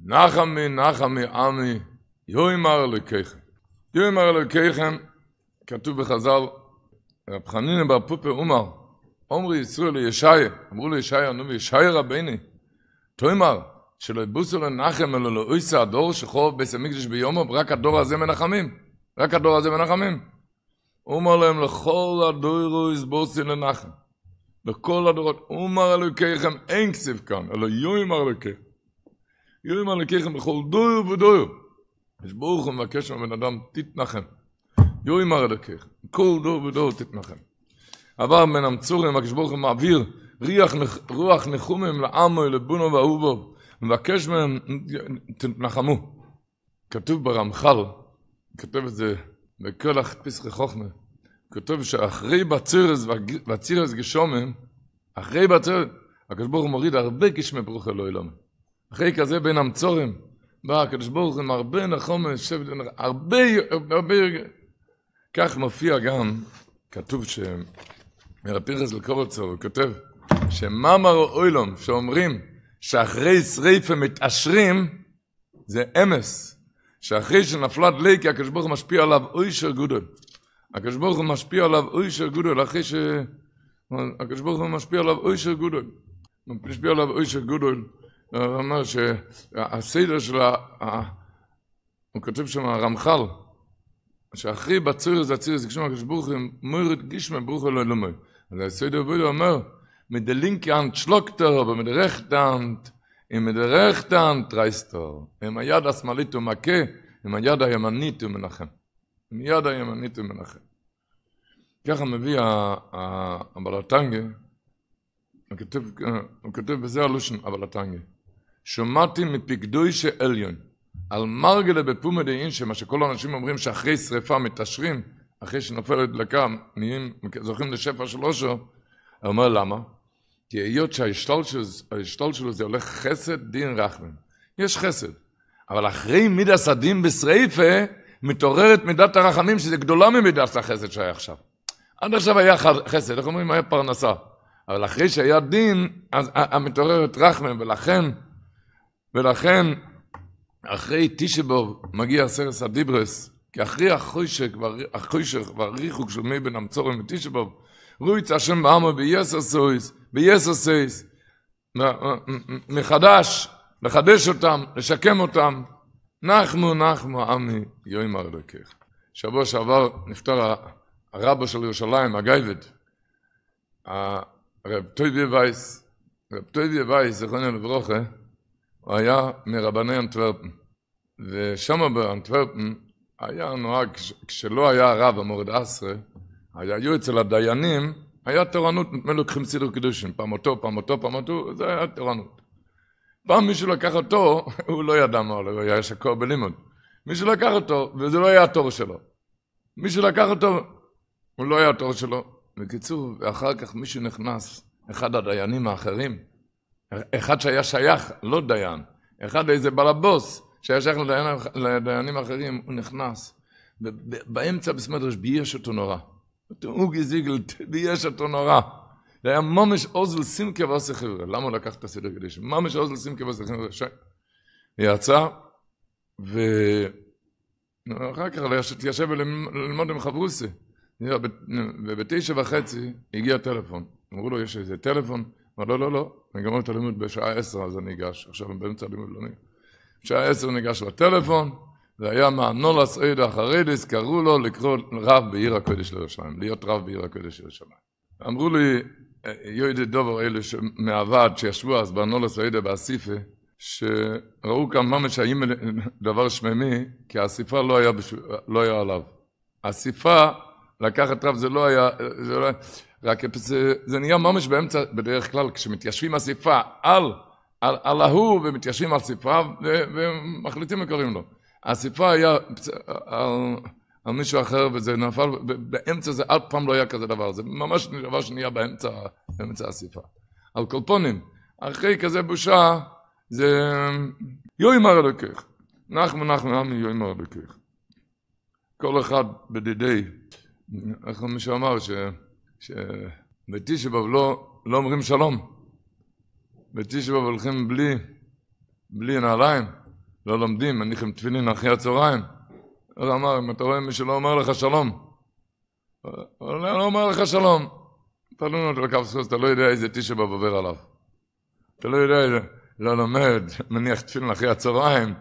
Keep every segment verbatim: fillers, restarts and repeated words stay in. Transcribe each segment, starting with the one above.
נחמי נחמי עמי יאמר אלוקיכם. יאמר אלוקיכם, כתוב בחז"ל, רב חנינא בר פופא אומר, אומרי ישראל לישעיה, אמרו לישעיה, נו וישעיה רבני, תאמר, שלא יבוסו לנחם אלא לא עושה הדור שחורב בית המקדש ביומו, רק הדור הזה מנחמים, רק הדור הזה מנחמים. הוא אומר להם, לכל הדורו יסבוסי לנחם, לכל הדורות, אומר אלוקיכם, אין כסיב כאן, אלא יאמר אלוקיכם. יאמר אלוקיכם בכל דור ודור. יש ברוך הוא מבקש מבן אדם, תתנחם. יאמר אלוקיכם, כל דור ודור תתנחם. עבר מן המצורים, הקדוש ברוך הוא מעביר ריח, רוח נחומים לעמו, לבונו ואהובו, מבקש מהם, תתנחמו. כתוב ברמח"ל, כתוב את זה בכל פסחי חוכמה, כתוב שאחרי בצירס והצירס גשומם, אחרי בצירס, הקדוש ברוך הוא מוריד הרבה גשמי ברוך אלוהי למה. אחרי כזה בין המצורים, בא הקדוש ברוך הוא עם הרבה נחום, הרבה, הרבה, כך מופיע גם, כתוב ש... מרב פנחס לקובצר, הוא כותב, שמאמר אוילום, שאומרים, שאחרי שריפה מתעשרים, זה אמס, שאחרי שנפלה דליקה, הקדוש ברוך הוא משפיע עליו אוישר גודל. הקדוש ברוך הוא משפיע עליו אוישר גודל, אחרי ש... הקדוש ברוך הוא משפיע עליו אוישר גודל. משפיע עליו אוישר גודל. הוא אומר שהסדר שלה, הוא כותב שם הרמח"ל, שאחרי בצירס הצירס, כשם הקדוש ברוך הוא מוריד גשמי ברוך אלוהי למה. אז הסדר בו אומר, מדלינקאנט שלוקטר, ומדרחטנט, עם מדרחטנט רייסטר. עם היד השמאלית הוא מכה, עם היד הימנית הוא מנחם. עם היד הימנית הוא מנחם. ככה מביא הבלטנגה, הוא כותב בזה הלושן, הבלטנגה. שמעתי מפקדוי שעליון, על מרגלה בפומא דאין, שמה שכל האנשים אומרים שאחרי שריפה מתעשרים, אחרי שנופלת דלקה, נהיים, זוכים לשפע של אושר, הוא אומר למה? כי היות שההשתול שלו זה הולך חסד דין רחמן. יש חסד. אבל אחרי מידת הדין בשריפה, מתעוררת מידת הרחמים, שזה גדולה ממידת החסד שהיה עכשיו. עד עכשיו היה חסד, איך אומרים? היה פרנסה. אבל אחרי שהיה דין, אז המתעוררת רחמן, ולכן, ולכן, אחרי תשבוב מגיע סרס הדיברס, כי אחרי החוישך, החוישך והריחוק של מי בן המצורים ותשבוב, רויץ השם בעמו ביסר סויס, ביסר סויס, מחדש, לחדש אותם, לשקם אותם, נחמו נחמו עמי יאמר אלוקיך. שבוע שעבר נפטר הרבו של ירושלים, הגייבד, הרב טויביה וייס, רב טויביה וייס, זכרנו לברוכה, הוא היה מרבני אנטוורפן, ושם באנטוורפן היה נוהג, כשלא היה הרב המורד עשרה, היו אצל הדיינים, היה תורנות, נתמד לוקחים סידור קידושים, פעם אותו, פעם אותו, פעם אותו, זה היה תורנות. פעם מישהו לקח אותו, הוא לא ידע מה, הוא היה שקוע בלימוד. מישהו לקח אותו, וזה לא היה התור שלו. מישהו לקח אותו, הוא לא היה התור שלו. בקיצור, ואחר כך מישהו נכנס, אחד הדיינים האחרים, אחד שהיה שייך, לא דיין, אחד איזה בלבוס, שהיה שייך לדיין, לדיינים האחרים, הוא נכנס, ובאמצע בסמדרש בייש אותו נורא. הוא גזיגל, בייש אותו נורא. זה היה ממש אוזל סימקה ועושה חבר'ה. למה הוא לקח את הסדר קדיש? ממש אוזל סימקה ועושה חבר'ה. יצא, ואחר כך ישב ללמוד עם חברוסי. ובתשע וחצי הגיע טלפון. אמרו לו, יש איזה טלפון? אמר, לא, לא, לא. אני גמר את הלימוד בשעה עשר, אז אני ניגש. עכשיו באמצע הלימוד לא ניגש. בשעה עשר ניגש לטלפון, זה היה מהנולס עדה החרדיס, קראו לו לקרוא רב בעיר הקודש לירושלים, להיות רב בעיר הקודש לירושלים. אמרו לי, יהודי דובר אלה מהוועד שישבו אז בנולס עדה באסיפה, שראו כאן ממש האם דבר שממי, כי האסיפה לא היה, בשו, לא היה עליו. האסיפה, לקחת רב זה לא היה, זה לא היה, רק זה, זה נהיה ממש באמצע, בדרך כלל, כשמתיישבים אסיפה על, על, על ההוא, ומתיישבים על סיפה, ו, ומחליטים וקוראים לו. הסיפה היה על, על מישהו אחר, וזה נפל, באמצע זה אף פעם לא היה כזה דבר, זה ממש דבר שנהיה באמצע, באמצע הסיפה. על קולפונים, אחרי כזה בושה, זה יאמר אלוקיך. נחמו נחמו עמי יאמר אלוקיך. כל אחד בדידי, איך מישהו אמר, ש, שבתשבוב לא, לא אומרים שלום. בתשבוב הולכים בלי, בלי נעליים, לא לומדים, מניחים תפילין אחרי הצהריים. הוא אמר, אם אתה רואה מי שלא אומר לך שלום, הוא לא אומר לך שלום. אתה לא נותן לקו זכות, אתה לא יודע איזה תשע באב עובר עליו. אתה לא יודע איזה, לא לומד, מניח תפילין אחרי הצהריים.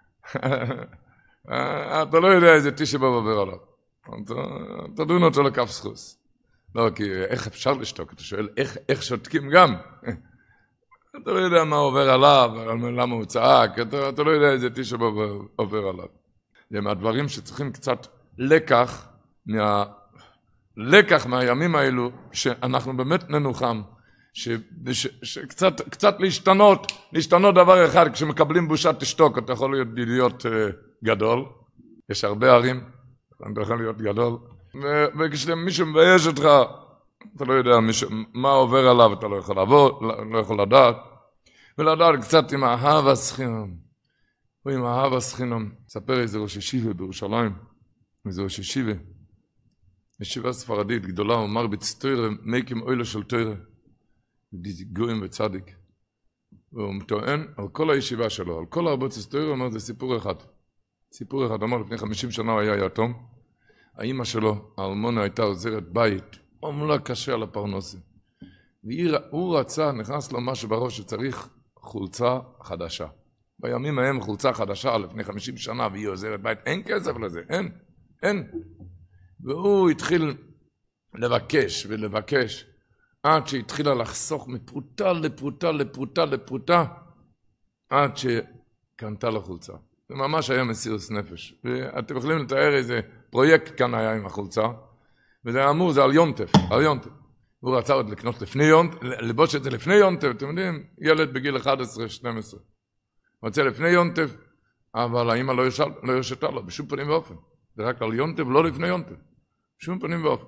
אתה לא יודע איזה תשע באב עובר עליו. אתה לא נותן לקו זכות. לא, כי איך אפשר לשתוק? אתה שואל, איך, איך שותקים גם? אתה לא יודע מה עובר עליו, למה הוא צעק, אתה, אתה לא יודע איזה תשע באב עובר עליו. זה מהדברים שצריכים קצת לקח, מה, לקח מהימים האלו, שאנחנו באמת ננוחם, ש, ש, שקצת קצת להשתנות, להשתנות דבר אחד, כשמקבלים בושה תשתוק, אתה יכול להיות, להיות uh, גדול, יש הרבה ערים, אתה יכול להיות גדול, וכשמישהו מבייש אותך, אתה לא יודע מישהו, מה עובר עליו, אתה לא יכול לעבור, לא, לא יכול לדעת, ולדעת קצת עם האהבה סחינום, ועם האהבה סחינום, ספר איזה ראש ישיבה בירושלים, איזה ראש ישיבה, ישיבה ספרדית גדולה, הוא מרביץ תוירה, מקים אוילו של תוירה, גויים וצדיק, והוא טוען על כל הישיבה שלו, על כל הרבוצס תוירה, הוא אומר, זה סיפור אחד, סיפור אחד, אמר, לפני חמישים שנה הוא היה יתום, האמא שלו, האלמונה, הייתה עוזרת בית, עמלה קשה על הפרנסה. והוא רצה, נכנס לו משהו בראש שצריך חולצה חדשה. בימים ההם חולצה חדשה לפני חמישים שנה, והיא עוזרת בית, אין כסף לזה, אין, אין. והוא התחיל לבקש ולבקש, עד שהתחילה לחסוך מפרוטה לפרוטה לפרוטה לפרוטה, עד שקנתה לו חולצה. זה ממש היה מסירות נפש. ואתם יכולים לתאר איזה פרויקט כאן היה עם החולצה, וזה אמור, זה על יונטף, על יונטף. הוא רצה עוד לקנות לפני יונטף, לבוש את זה לפני יונטף, אתם יודעים, ילד בגיל אחת עשרה שתים עשרה. הוא רצה לפני יונטף, אבל האמא לא הרשתה לו, בשום פנים ואופן. זה רק על יונטף, לא לפני יונטף. בשום פנים ואופן.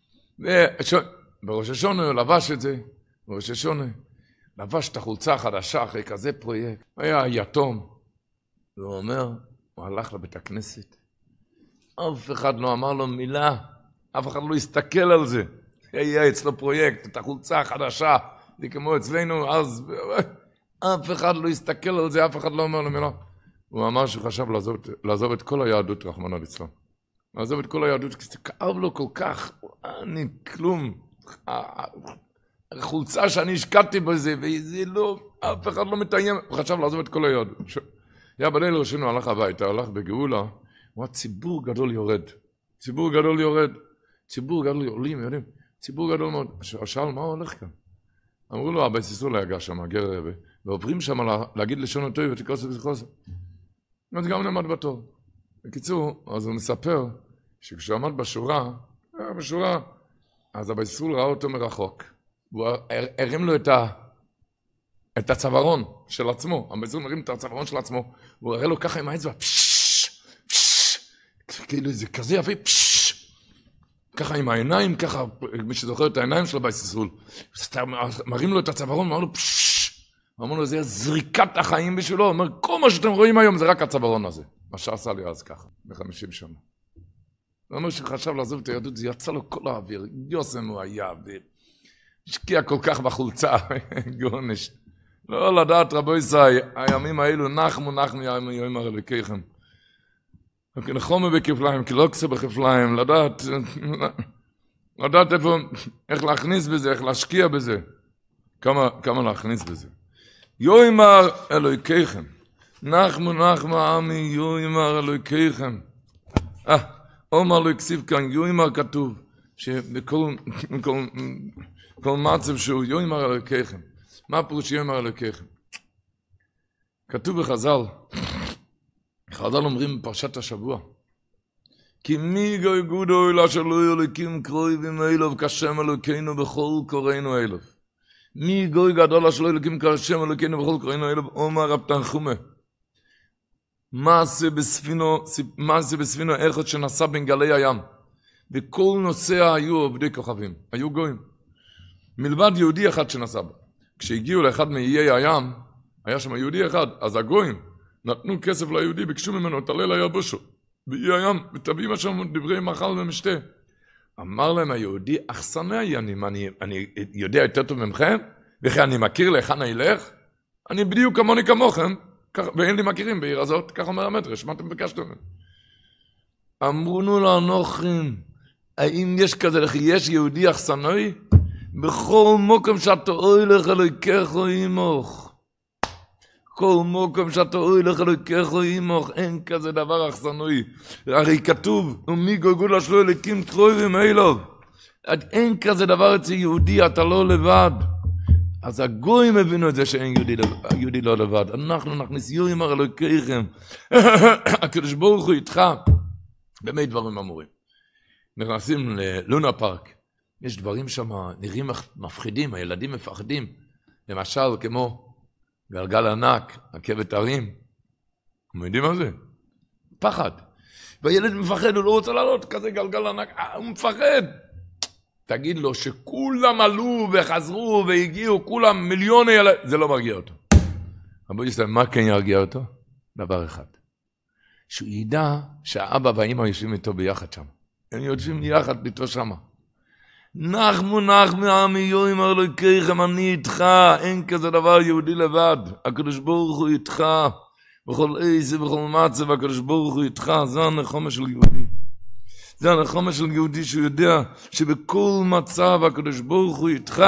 בראש השונה הוא לבש את זה, בראש השונה, לבש את החולצה החדשה אחרי כזה פרויקט. היה יתום. והוא אומר, הוא הלך לבית הכנסת. אף אחד לא אמר לו מילה, אף אחד לא הסתכל על זה. היה אצלו פרויקט, את החולצה החדשה, זה כמו אצלנו, אז אף אחד לא הסתכל על זה, אף אחד לא אומר לו מילה. הוא אמר שהוא חשב לעזוב, לעזוב את כל היהדות, רחמנא ליצלן. לעזוב את כל היהדות, כי זה כאב לו כל כך, אני כלום. החולצה שאני השקעתי בזה, וזה לא, אף אחד לא מתאיים, הוא חשב לעזוב את כל היהדות. היה בליל ראשינו, הלך הביתה, הלך בגאולה, הוא אמר, ציבור גדול יורד, ציבור גדול יורד, ציבור גדול עולים, יודעים, ציבור גדול מאוד. שאל, מה הולך כאן? אמרו לו, אבא סיסול היה שם, הגר רבי, ועוברים שם להגיד לשון אותו ותקוסו ותקוסו. אז גם נעמד בתור. בקיצור, אז הוא מספר, שכשהוא עמד בשורה, בשורה, אז אבא סיסול ראה אותו מרחוק, והוא הרים לו את ה... את הצווארון של עצמו, המזון מרים את הצווארון של עצמו, והוא הראה לו ככה עם האצבע, פשש, פשש, כאילו זה כזה יפה, פשש, ככה עם העיניים, ככה, מי שזוכר את העיניים שלו בסיסול, מרים לו את הצווארון, ואמר לו, פשש, ואמר לו, זה זריקת החיים בשבילו, הוא אומר, כל מה שאתם רואים היום זה רק הצווארון הזה, מה שעשה לי אז ככה, בחמישים שנה. הוא אומר שחשב לעזוב את היהדות, זה יצא לו כל האוויר, יוסם הוא היה, והשקיע כל כך בחולצה, גורנש. לא לדעת רבו ישראל, הימים האלו נחמו נחמו ימים ימים הרליקייכם. כי נחומו בכפליים, כי לא כסה בכפליים, לדעת, לדעת איפה, איך להכניס בזה, איך להשקיע בזה. כמה, כמה להכניס בזה. יוימר אלוהיקייכם. נחמו נחמו עמי יוימר אלוהיקייכם. אה, אומר לא הכסיב כאן, יוימר כתוב, שבכל כל, כל מצב שהוא יוימר אלוהיקייכם. מה פירוש יאמר אלוקיכם? כתוב בחז"ל, חז"ל אומרים בפרשת השבוע, כי מי גוי גודו אלא שלא אלוקים קרובים אלו כשם אלוקינו בכל קוראינו אלו. מי גוי גדול שלא אלוקים כשם אלוקינו בכל קוראינו אלו, אומר רב תנחומה. מעשה בספינו, מעשה בספינו אחד שנסע בין גלי הים. בכל נוסע היו עובדי כוכבים, היו גויים. מלבד יהודי אחד שנסע בו. כשהגיעו לאחד מאיי הים, היה שם יהודי אחד, אז הגויים נתנו כסף ליהודי, ביקשו ממנו, תעלה ליבשו, באיי הים, ותביא מה שם דברי מאכל ומשתה. אמר להם היהודי, אך שנאי, אני, אני, אני יודע יותר טוב ממכם, וכי אני מכיר להיכן אילך, אני בדיוק כמוני כמוכם, ואין לי מכירים בעיר הזאת, כך אומר המדרש, מה אתם ביקשתם? אמרו לו הנוחים, האם יש כזה לכי, יש יהודי אכסנוי? בכל מוקם שאתה אוי לך אלוהיכך עמך. כל מוקם שאתה אוי לך אלוהיכך עמך, אין כזה דבר אכסנוי. הרי כתוב, ומי גולגול אשלו אלוקים קרובים אלו. אין כזה דבר אצל יהודי, אתה לא לבד. אז הגויים הבינו את זה שאין יהודי, יהודי לא לבד. אנחנו נכניס יורים על אלוהיכם. הקדוש ברוך הוא איתך. באמת דברים אמורים. נכנסים ללונה פארק. יש דברים שם נראים מפחידים, הילדים מפחדים. למשל כמו גלגל ענק, רכבת הרים. אתם יודעים מה זה? פחד. והילד מפחד, הוא לא רוצה לעלות כזה גלגל ענק. הוא מפחד. תגיד לו שכולם עלו וחזרו והגיעו, כולם מיליוני ילדים, זה לא מרגיע אותו. אבל יש להם, מה כן ירגיע אותו? דבר אחד. שהוא ידע שהאבא והאמא יושבים איתו ביחד שם. הם יושבים יחד איתו שם. נחמו נחמו עמי יוים אלוהיכם, אני איתך, אין כזה דבר יהודי לבד. הקדוש ברוך הוא איתך, בכל עזה ובכל מצב, הקדוש ברוך הוא איתך, זה הנחמה של יהודי. זה הנחמה של יהודי שהוא יודע שבכל מצב הקדוש ברוך הוא איתך.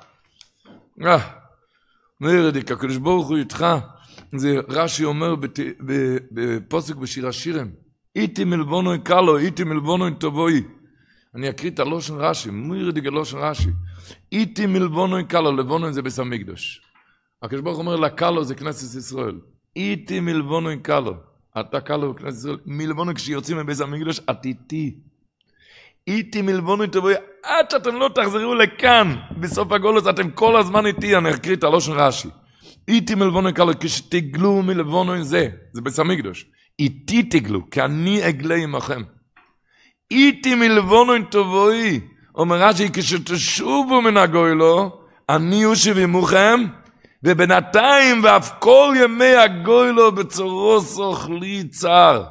אה, מרדיק, הקדוש ברוך הוא איתך. זה רש"י אומר בפוסק בשיר השירים, איתי מלבונוי קלו, איתי מלבונוי טובוי. אני אקריא את הלושן רש"י, מרדיק הלושן רש"י. איתי מלבונוי קלו, לבונוי זה בית המקדש. הקדוש ברוך הוא אומר לקלו זה כנסת ישראל. איתי מלבונוי קלו. אתה קלו בכנסת ישראל, מלבונו כשיוצאים מבית המקדש, את איתי. איתי מלבונו תבואי, עד שאתם לא תחזרו לכאן, בסוף הגולוס, אתם כל הזמן איתי, אני אקריא את הלושן רש"י. איתי מלבונו קלו, כשתגלו מלבונו זה, זה בית המקדש. איתי תגלו, כי אני אגלה עמכם. איתי מלבונו תבואי, אומר רש"י, כשתשובו מן הגוילו, אני אושיב עמכם, ובינתיים ואף כל ימי הגוילו בצורו סוכלי צר.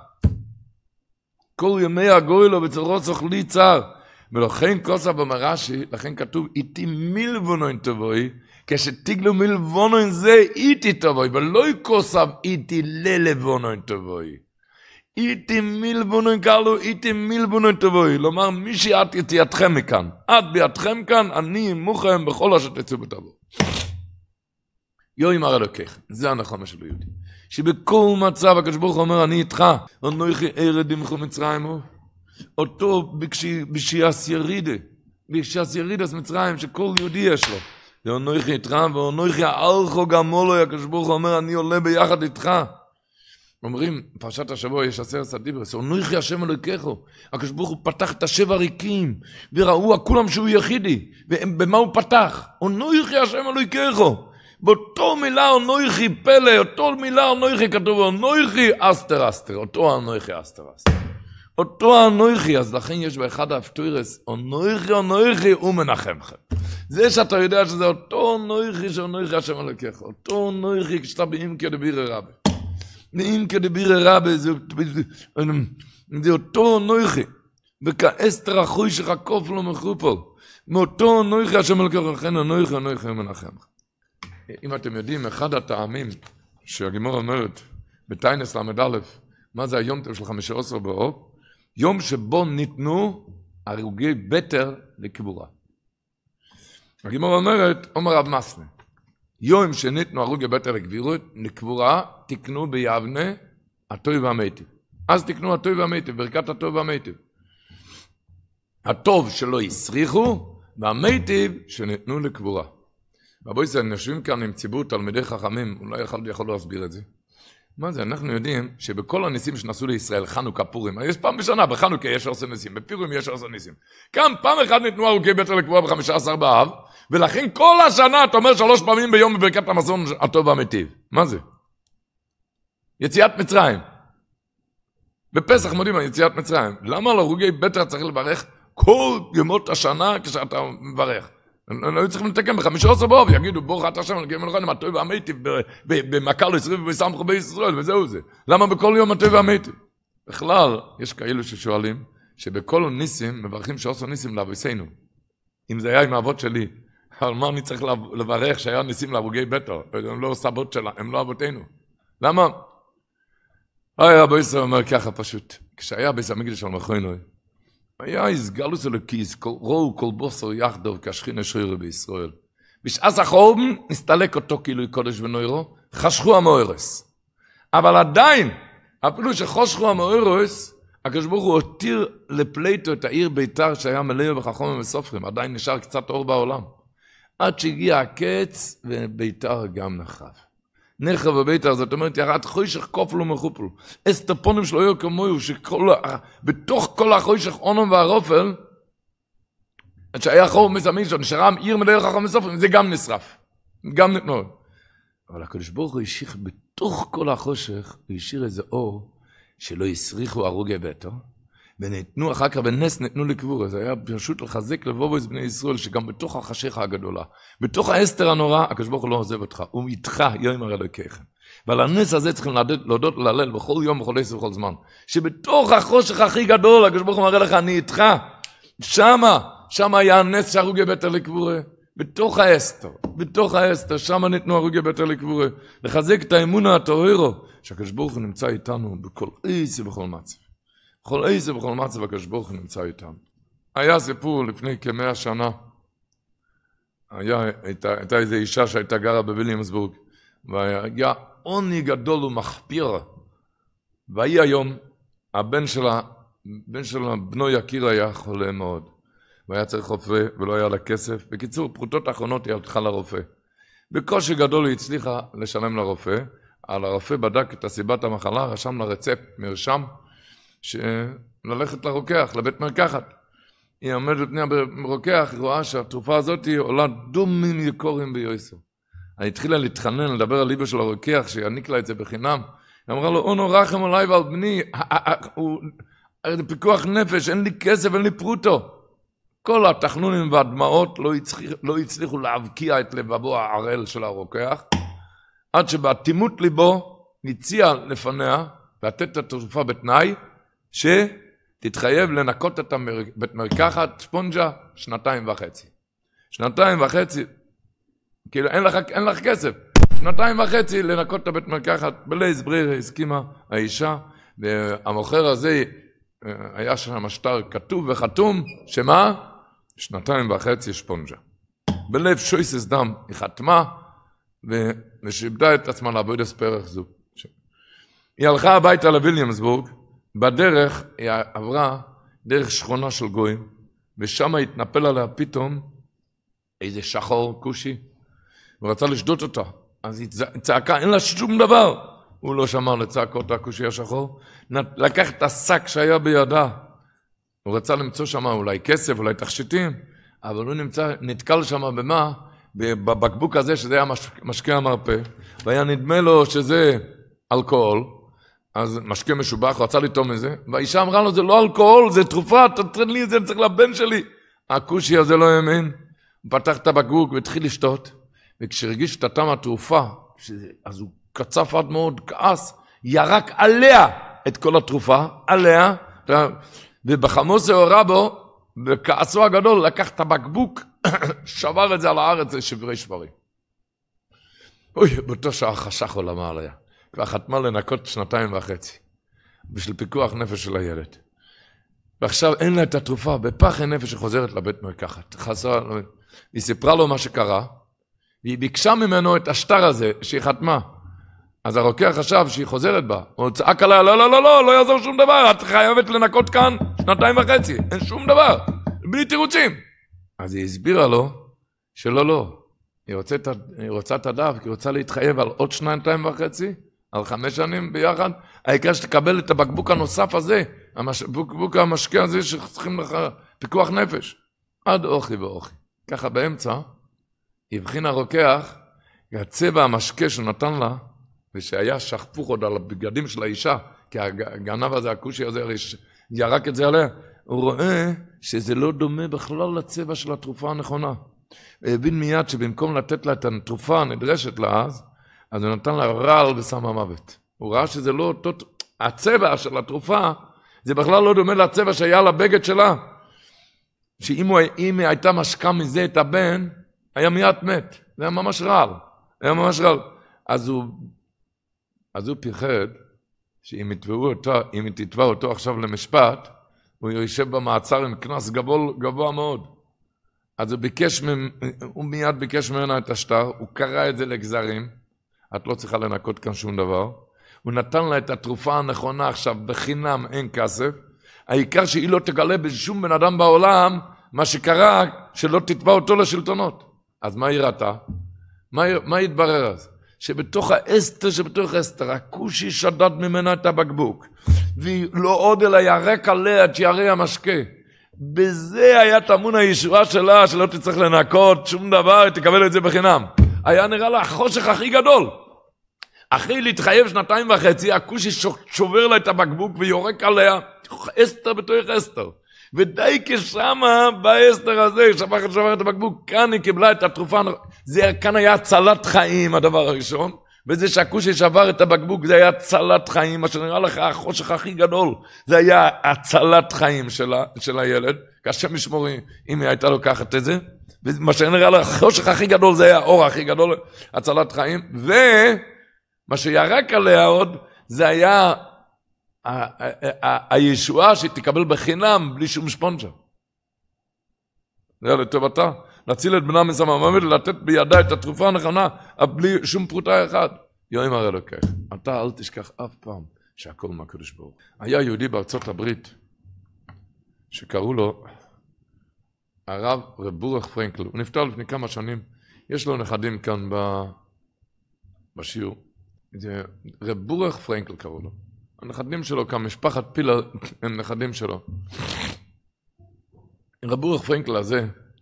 כל ימי הגוילו בצורו סוכלי צר. ולכן כוסה במרש"י, לכן כתוב איתי מלבונוין תבואי, כשתגלו מלבונוין זה איתי תבואי, ולא כוסה איתי ללבונוין תבואי. איתי מלבונוין קלו, איתי מלבונוין תבואי. לומר, מי שאת יציאתכם מכאן, את בידכם כאן, אני מוכם בכל אשר תצאו ותבואו. יוי מר אלוקיך, זה הנחמה של יהודי. שבכל מצב הקדוש ברוך הוא אומר, אני איתך, אנוכי ארד עמכם מצרים, אותו בשיעס ירידה, בשיעס ירידס מצרים, שכל יהודי יש לו. זה אנוכי איתך, ואנוכי אלכו גמולו, הקדוש ברוך הוא אומר, אני עולה ביחד איתך. אומרים, פרשת השבוע יש עשרת הדיברס, אנוכי השם אלוקיך, הקדוש ברוך הוא פתח את השבע ריקים, וראו כולם שהוא יחידי, ובמה הוא פתח? אנוכי השם אלוקיך. באותו מילה אנוכי פלא, אותו מילה אנוכי כתוב, אנוכי אסתר אסתר, אותו אנוכי אסתר אסתר. אותו אנוכי, אז לכן יש באחד האפטוירס, אנוכי אנוכי ומנחמכם. זה שאתה יודע שזה אותו אנוכי שאנוכי השם אלוקיך, אותו אנוכי כשאתה באימקה דבירי רבי. באימקה דבירי רבי זה, זה אותו אנוכי, וכאסתר אחוי שחקוף לו מחופל. מאותו אנוכי השם אלוקיך, לכן אנוכי אנוכי ומנחמכם. אם אתם יודעים, אחד הטעמים שהגימור אומרת בתיינס למד א', מה זה היום של חמישה עשר באוב? יום שבו ניתנו הרוגי בטר לקבורה. הגימור אומרת, אומר רב מסנה, יום שניתנו הרוגי בטר לקבורה, תקנו ביבנה הטוב והמיטיב. אז תקנו הטוב והמיטיב, ברכת הטוב והמיטיב. הטוב שלא יסריחו, והמיטיב שניתנו לקבורה. רבו ישראל, נושבים כאן עם ציבור תלמידי חכמים, אולי יכול, יכול להסביר את זה. מה זה? אנחנו יודעים שבכל הניסים שנעשו לישראל, חנוכה, פורים, יש פעם בשנה, בחנוכה יש עושה ניסים, בפורים יש עושה ניסים. כאן פעם אחת ניתנו הרוגי בטר לקבורה בחמישה עשר באב, ולכן כל השנה אתה אומר שלוש פעמים ביום בברכת המזון הטוב והמיטיב. מה זה? יציאת מצרים. בפסח מודים על יציאת מצרים. למה על הרוגי בטר צריך לברך כל ימות השנה כשאתה מברך? לא היו צריכים לתקן בחמישה עשר באב, יגידו ברוך אתה השם אלוקים אלוהינו הטוב והמיטיב במכה לא ישריף ובשמחו בישראל, וזהו זה. למה בכל יום הטוב והמיטיב? בכלל, יש כאלו ששואלים שבכל ניסים מברכים שעשו ניסים לאבותינו. אם זה היה עם האבות שלי, על מה אני צריך לברך שהיה ניסים להרוגי בטר? הם לא סבות שלה, הם לא אבותינו. למה? היי, רבי ישראל אומר ככה פשוט, כשהיה בית המקדש של מכוינוי, היה הסגלוס אלוקיס, ראו כל בוסר יחדו כשכינה שרירה בישראל. בשעת החורבן נסתלק אותו כאילו קודש ונוירו, חשכו המאורס. אבל עדיין, אפילו שחושכו המאורס, הקדוש ברוך הוא הותיר לפלייטו את העיר ביתר שהיה מלא בחכמים וסופרים, עדיין נשאר קצת אור בעולם. עד שהגיע הקץ וביתר גם נחרב. נחרב בביתר, זאת אומרת, ירד חוישך כופלו מחופלו. אסטפונים שלו היו כמוהו, שבתוך כל החוישך אונם והרופל, עד שהיה חור מסמין שלו, נשארה עיר מלא בחכמים וסופרים, זה גם נשרף. גם נתנו. אבל הקדוש ברוך הוא השאיר בתוך כל החושך, הוא השאיר איזה אור, שלא יסריחו הרוגי ביתו, ונתנו אחר כך, בנס נתנו לקבור, זה היה פשוט לחזק לבובוס בני ישראל, שגם בתוך החשיכה הגדולה, בתוך האסתר הנורא, הקדוש ברוך הוא לא עוזב אותך, הוא איתך יאמר אלוקיכם. ועל הנס הזה צריכים להודות ולהלל בכל יום, בכל עשר, בכל זמן, שבתוך החושך הכי גדול, הקדוש ברוך הוא מראה לך, אני איתך, שמה, שמה היה הנס שהרוגי ביתו לקבור, בתוך האסתר, בתוך האסתר, שמה ניתנו הרוגי ביתו לקבור, לחזק את האמונה הטהורו, שהקדוש ברוך הוא נמצא איתנו בכל איזה בכל מצב. בכל איזה בכל מצב הקדוש ברוך הוא נמצא איתנו. היה סיפור לפני כמאה שנה, היה, הייתה, הייתה איזו אישה שהייתה גרה בוויליאמסבורג, והיה עוני גדול ומחפיר, והיא היום, הבן שלה, בן שלה, בנו יקיר היה חולה מאוד, והיה צריך רופא ולא היה לה כסף. בקיצור, פרוטות האחרונות היא הלכה לרופא. בקושי גדול היא הצליחה לשלם לרופא, על הרופא בדק את הסיבת המחלה, רשם לרצפט, מרשם, שללכת לרוקח, לבית מרקחת. היא עומדת פני הרוקח, היא רואה שהתרופה הזאת עולה דומים יקורים ביוסר. היא התחילה להתחנן, לדבר על ליבו של הרוקח, שיעניק לה את זה בחינם. היא אמרה לו, אונו רחם עליי ועל בני, זה פיקוח נפש, אין לי כסף, אין לי פרוטו. כל התחנונים והדמעות לא הצליחו, לא הצליחו להבקיע את לבבו הערל של הרוקח, עד שבאטימות ליבו הציע לפניה, לתת את התרופה בתנאי, שתתחייב לנקות את בית מרקחת ספונג'ה שנתיים וחצי. שנתיים וחצי, כאילו אין לך, אין לך כסף, שנתיים וחצי לנקות את הבית מרקחת, בלייז ברירה הסכימה האישה, והמוכר הזה היה שם שטר כתוב וחתום, שמה? שנתיים וחצי ספונג'ה. בלב שויסס דם היא חתמה, ושיבדה את עצמה לעבוד פרח זו. היא הלכה הביתה לוויליאמסבורג, בדרך היא עברה דרך שכונה של גויים, ושם התנפל עליה פתאום איזה שחור כושי, ורצה לשדות אותה. אז היא צעקה, אין לה שום דבר. הוא לא שמע לצעקות הכושי השחור, לקח את השק שהיה בידה, הוא רצה למצוא שם אולי כסף, אולי תכשיטים, אבל הוא נמצא, נתקל שם במה? בבקבוק הזה שזה היה משקה המרפא, והיה נדמה לו שזה אלכוהול, אז משקה משובח, הוא רצה לטום מזה, והאישה אמרה לו, זה לא אלכוהול, זה תרופה, תתן לי את זה, צריך לבן שלי. הכושי הזה לא האמין, הוא פתח את הבקבוק והתחיל לשתות, וכשהרגיש את הטעם התרופה, אז הוא קצף עד מאוד, כעס, ירק עליה את כל התרופה, עליה, ובחמוס הורה בו, וכעסו הגדול, לקח את הבקבוק, שבר את זה על הארץ, זה שברי שברי. אוי, באותו שעה חשך עולמה עליה. כבר חתמה לנקות שנתיים וחצי, בשביל פיקוח נפש של הילד. ועכשיו אין לה את התרופה, בפח נפש שחוזרת לבית מרקחת. חסרה, היא סיפרה לו מה שקרה, והיא ביקשה ממנו את השטר הזה שהיא חתמה. אז הרוקח חשב שהיא חוזרת בה. הוא צעק עליה, לא, לא, לא, לא, לא יעזור שום דבר, את חייבת לנקות כאן שנתיים וחצי, אין שום דבר, בלי תירוצים. אז היא הסבירה לו שלא, לא, היא רוצה, היא רוצה את הדף, כי היא רוצה להתחייב על עוד שנתיים וחצי, על חמש שנים ביחד, העיקר שתקבל את הבקבוק הנוסף הזה, הבקבוק המשקה הזה שצריכים לך פיקוח נפש, עד אוכי ואוכי. ככה באמצע, הבחין הרוקח, הצבע המשקה שנתן לה, ושהיה שכפוך עוד על הבגדים של האישה, כי הגנב הזה, הכושי הזה, ירק את זה עליה, הוא רואה שזה לא דומה בכלל לצבע של התרופה הנכונה. הוא הבין מיד שבמקום לתת לה את התרופה הנדרשת לה אז, אז הוא נתן לה רעל ושם המוות. הוא ראה שזה לא אותו, הצבע של התרופה, זה בכלל לא דומה לצבע שהיה לבגד שלה. שאם הוא, היא הייתה משקה מזה את הבן, היה מיד מת. זה היה ממש רעל. היה ממש רעל. אז הוא, אז הוא פיחד שאם יתבעו אותו, אם היא תתבע אותו עכשיו למשפט, הוא יושב במעצר עם כנס גבוה, גבוה מאוד. אז הוא ביקש, הוא מיד ביקש ממנה את השטר, הוא קרא את זה לגזרים, את לא צריכה לנקות כאן שום דבר, הוא נתן לה את התרופה הנכונה עכשיו, בחינם אין כסף, העיקר שהיא לא תגלה בשום בן אדם בעולם, מה שקרה, שלא תתבע אותו לשלטונות. אז מה היא ראתה? מה, מה יתברר אז? שבתוך האסתר, שבתוך האסתר, הכושי שדד ממנה את הבקבוק, והיא לא עוד אלא ירק עליה את יערי המשקה. בזה היה תמון הישועה שלה, שלא תצטרך לנקות שום דבר, היא תקבל את זה בחינם. היה נראה לה החושך הכי גדול. אחרי להתחייב שנתיים וחצי, הכושי שובר לה את הבקבוק ויורק עליה, אסתר בתוך אסתר. ודי כשמה באסתר הזה, שבחת שבר את הבקבוק, כאן היא קיבלה את התרופה, זה כאן היה הצלת חיים הדבר הראשון, וזה שהכושי שבר את הבקבוק, זה היה הצלת חיים, מה שנראה לך החושך הכי גדול, זה היה הצלת חיים שלה, של הילד, כשם משמורי, אם היא הייתה לוקחת את זה, ומה שנראה לך החושך הכי גדול, זה היה האור הכי גדול, הצלת חיים, ומה שירק עליה עוד, זה היה הישועה שתקבל בחינם בלי שום ספונסר. זה היה לטובתה, להציל את בנה מסמא, לתת בידה את התרופה הנכונה, בלי שום פרוטה אחד. יואי מראה לו כך, אתה אל תשכח אף פעם שהכל מהקדוש ברוך הוא. היה יהודי בארצות הברית, שקראו לו הרב רב בורח פרנקל, הוא נפטר לפני כמה שנים, יש לו נכדים כאן בשיעור, רב בורח פרנקל קראו לו. הנכדים שלו, כמשפחת פילה, הם נכדים שלו. רב בורח פרנקל הזה,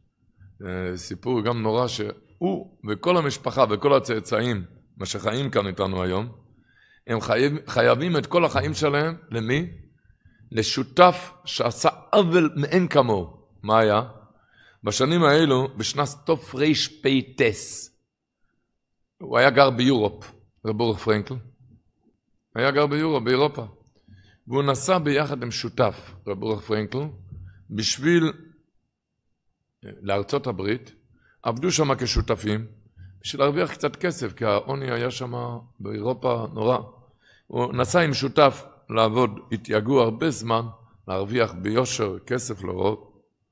סיפור גם נורא שהוא וכל המשפחה וכל הצאצאים, מה שחיים כאן איתנו היום, הם חייב, חייבים את כל החיים שלהם, למי? לשותף שעשה עוול מאין כמוהו. מה היה? בשנים האלו, בשנת תוף ריש פי טס, הוא היה גר ביורופ, רב בורח פרנקל, היה גר ביורופ, באירופה, והוא נסע ביחד עם שותף, רב בורח פרנקל, בשביל לארצות הברית, עבדו שם כשותפים, בשביל להרוויח קצת כסף, כי העוני היה שם באירופה נורא. הוא נסע עם שותף לעבוד, התייגעו הרבה זמן, להרוויח ביושר כסף לרוב.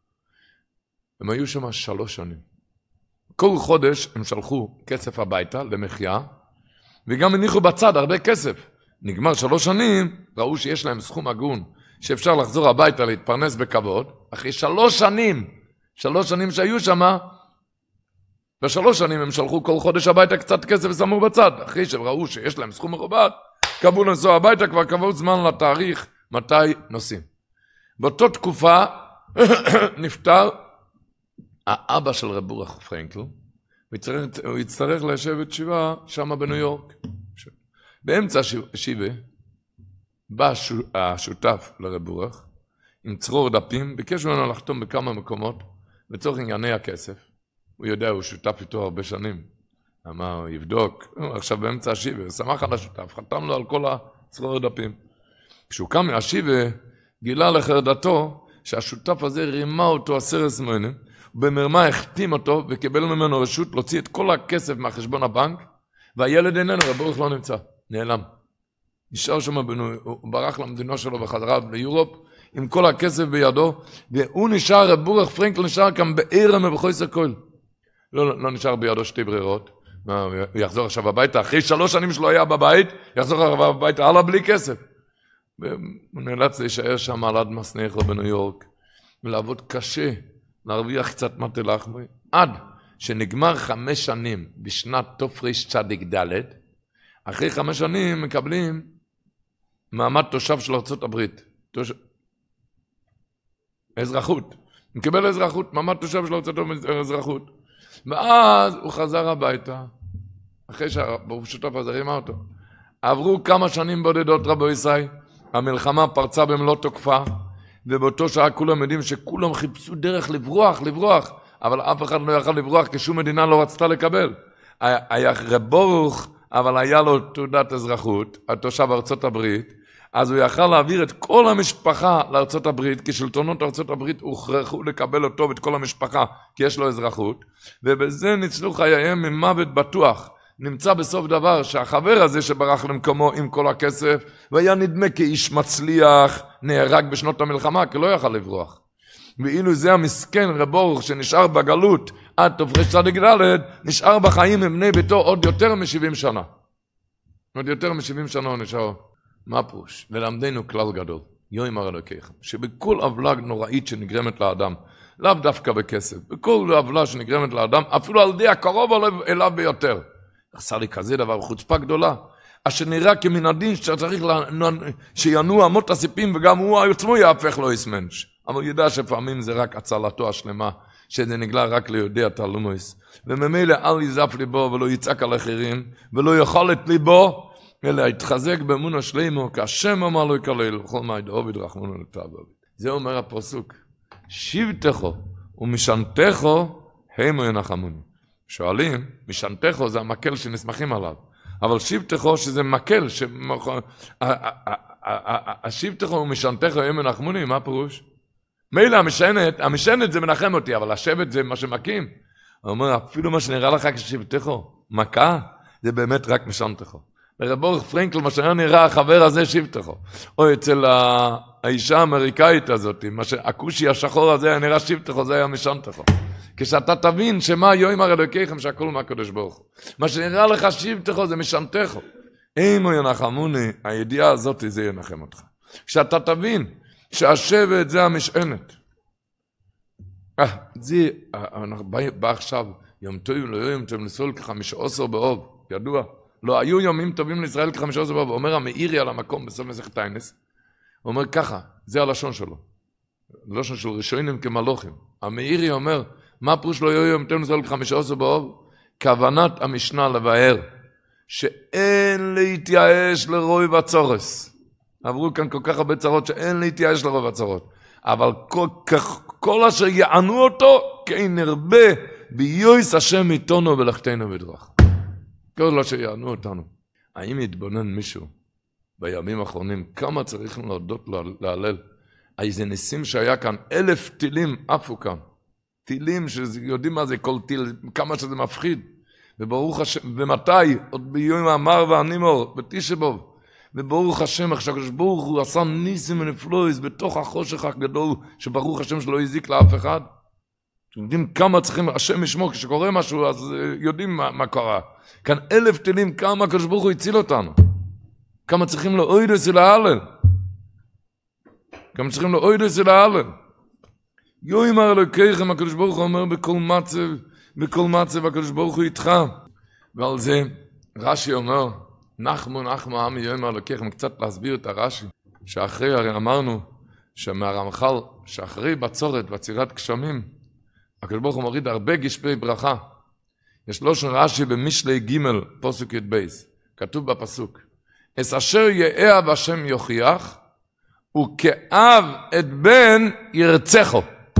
הם היו שם שלוש שנים. כל חודש הם שלחו כסף הביתה למחיה, וגם הניחו בצד הרבה כסף. נגמר שלוש שנים, ראו שיש להם סכום הגון, שאפשר לחזור הביתה להתפרנס בכבוד. אחרי שלוש שנים, שלוש שנים שהיו שם, בשלוש שנים הם שלחו כל חודש הביתה קצת כסף ושמו בצד. אחרי שראו שיש להם סכום מכובד, קבעו לנסוע הביתה, כבר קבעו זמן לתאריך מתי נוסעים. באותה תקופה נפטר האבא של רב בורח פרנקל, הוא יצטרך לשבת שבעה שם בניו יורק. באמצע השיבה בא השותף לרב בורח עם צרור דפים, ביקש ממנו לחתום בכמה מקומות לצורך ענייני הכסף. הוא יודע, הוא שותף איתו הרבה שנים. אמר, יבדוק, עכשיו באמצע השיבה, שמח על השותף, חתם לו על כל הצרור דפים. כשהוא קם מהשיבה, גילה לחרדתו שהשותף הזה רימה אותו עשרת זמנים, ובמרמה החתים אותו וקיבל ממנו רשות להוציא את כל הכסף מהחשבון הבנק, והילד איננו, רב בורח לא נמצא, נעלם. נשאר שם, הוא ברח למדינה שלו בחזרה ליורופ, עם כל הכסף בידו, והוא נשאר, רב בורח פרנקל נשאר כאן בעירם ובחויסר כהל. לא, לא נשאר בידו שתי ברירות, הוא יחזור עכשיו הביתה, אחרי שלוש שנים שלו היה בבית, יחזור הביתה, הלאה בלי כסף. והוא נאלץ להישאר שם על אדמס נחל בניו יורק, ולעבוד קשה, להרוויח קצת מטה לחמי, עד שנגמר חמש שנים בשנת תופריש צדיק ד', אחרי חמש שנים מקבלים מעמד תושב של ארצות הברית, תוש... אזרחות, מקבל אזרחות, מעמד תושב של ארצות הברית, אזרחות, ואז הוא חזר הביתה, אחרי שהשותף הזה רימה אותו, עברו כמה שנים בודדות רבו ישראל, המלחמה פרצה במלוא תוקפה, ובאותו שעה כולם יודעים שכולם חיפשו דרך לברוח, לברוח, אבל אף אחד לא יכל לברוח, כי שום מדינה לא רצתה לקבל. היה רב בורח, אבל היה לו תעודת אזרחות, התושב ארצות הברית, אז הוא יכל להעביר את כל המשפחה לארצות הברית, כי שלטונות ארצות הברית הוכרחו לקבל אותו ואת כל המשפחה, כי יש לו אזרחות, ובזה ניצלו חייהם ממוות בטוח, נמצא בסוף דבר שהחבר הזה שברח למקומו עם כל הכסף, והיה נדמה כאיש מצליח, נהרג בשנות המלחמה, כי לא יכל לברוח. ואילו זה המסכן רב אורך שנשאר בגלות עד תופרש צדיק ד', נשאר בחיים עם בני ביתו עוד יותר מ-שבעים שנה. עוד יותר מ-שבעים שנה הוא נשאר. מה פירוש? ולמדנו כלל גדול, יאמר אלוקיכם, שבכל עוולה נוראית שנגרמת לאדם, לאו דווקא בכסף, בכל עוולה שנגרמת לאדם, אפילו על ידי הקרוב אליו ביותר. עשה לי כזה דבר, חוצפה גדולה, אשר נראה כמן הדין שצריך שינוע אמות הסיפים, וגם הוא עצמו יהפך לו יסמנש. אבל הוא יודע שפעמים זה רק הצלתו השלמה, שזה נגלה רק ליודע תלומוס. וממילא אל יזף ליבו ולא יצעק על אחרים, ולא יאכל את ליבו, אלא יתחזק באמונה שלמה, כהשם אמר לו יקלל, וכל מה ידעו וידרחמונו לטבע. זה אומר הפסוק, שבטךו ומשענתךו המו ינחמוני. שואלים, משענתךו זה המקל שנסמכים עליו, אבל שבטךו שזה מקל, השבטךו ומשענתךו המו ינחמוני, מה פירוש? מילא המשענת, המשענת זה מנחם אותי, אבל השבט זה מה שמקים. הוא אומר, אפילו מה שנראה לך כשבטךו, מכה, זה באמת רק משענתךו. לרב אורך פרנקל, מה שהיה נראה החבר הזה שבטךו. או אצל האישה האמריקאית הזאת, הכושי השחור הזה היה נראה שבטךו, זה היה משענתךו. כשאתה תבין שמה יאמר אלוקיכם שהכל מהקדוש ברוך הוא. מה שנראה לך שבטךו זה משענתךו. אם הוא ינחמוני, הידיעה הזאת זה ינחם אותך. כשאתה תבין שהשבט זה המשענת. אה, זה, בא עכשיו, יום טוב לא יום טוב לסול כחמישה עשר באוב, ידוע. לא היו יומים טובים לישראל כחמישה עשר באוב, אומר המאירי על המקום בסוף מסכת תיינס, הוא אומר ככה, זה הלשון שלו. הלשון של ראשונים כמלוכים. המאירי אומר, מה פירוש לא יהיו יום טוב לישראל כחמישה עשר באוב? כוונת המשנה לבאר, שאין להתייאש לרוי וצורס. עברו כאן כל כך הרבה צרות שאין להתייאש לרוב הצרות. אבל כל, כך, כל אשר יענו אותו, כן נרבה ביועץ השם איתנו ולכתנו בדרך. כל אשר יענו אותנו. האם יתבונן מישהו בימים האחרונים, כמה צריך להודות להלל? איזה ניסים שהיה כאן, אלף טילים עפו כאן. טילים שיודעים מה זה כל טיל, כמה שזה מפחיד. וברוך השם, ומתי? עוד ביום המר והנימור, בתשבוב. וברוך השם, עכשיו ברוך הוא עשה ניסים ונפלויס בתוך החושך הגדול, שברוך השם שלא יזיק לאף אחד. אתם יודעים כמה צריכים, השם ישמור, כשקורה משהו, אז יודעים מה, מה קרה. כאן אלף טילים, כמה הקדוש ברוך הוא הציל אותנו. כמה צריכים לו אוידס להלל. כמה צריכים לו אוידס להלל. יאמר אלוקיכם, הקדוש ברוך הוא אומר בכל מצב, בכל מצב הקדוש ברוך הוא איתך. ועל זה רש"י אומר, נחמו נחמו עמי יאמר אלוקיכם, קצת להסביר את הרש"י, שאחרי, הרי אמרנו, שמהרמח"ל, שאחרי בצורת ועצירת גשמים, הקדוש ברוך הוא מוריד הרבה גשמי ברכה. יש לשון רש"י במשלי ג' פסוק י"ב, כתוב בפסוק, אס אשר יאהב השם יוכיח, וכאב את בן ירצחו.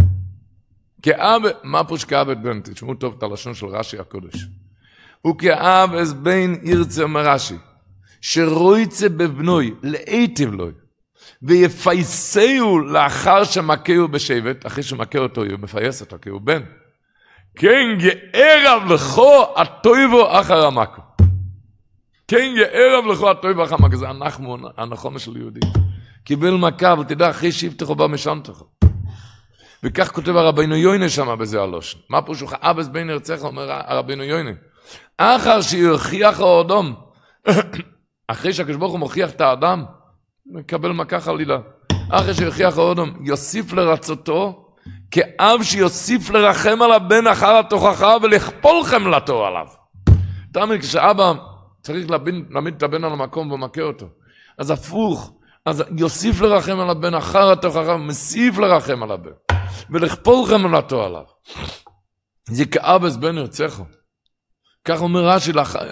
כאב, מה פירוש כאב את בן? תשמעו טוב את הלשון של רש"י הקודש. וכאב את בן ירצה מרש"י, שרויצה בבנוי, להיטיב לו, ויפייסהו לאחר שמכהו בשבט, אחרי שמכה אותו, הוא מפייס אותו, כי הוא בן. כן יערב לכו הטויבו אחר המכו. כן יערב לכו הטויבו אחר המכו. זה אנחנו, הנחום של יהודי. קיבל מכה, אבל תדע, אחרי שבטךו בא משענתךו. וכך כותב הרבינו יוינה שם בזה הלושן. מה פירוש הוא כאב את בן ירצחו, אומר הרבינו יוינה. אחר שיוכיח האדם, אחרי שהקדוש ברוך הוא מוכיח את האדם, מקבל מכה חלילה. אחרי שיוכיח האדם, יוסיף לרצותו, כאב שיוסיף לרחם על הבן אחר התוכחה, ולכפול חמלתו עליו. תאמין, כשאבא צריך להעמיד את הבן על המקום ומכה אותו, אז הפוך, אז יוסיף לרחם על הבן אחר התוכחה, מוסיף לרחם על הבן, ולכפול חמלתו עליו. זה כאב את בן ירצחו. כך אומר רש"י,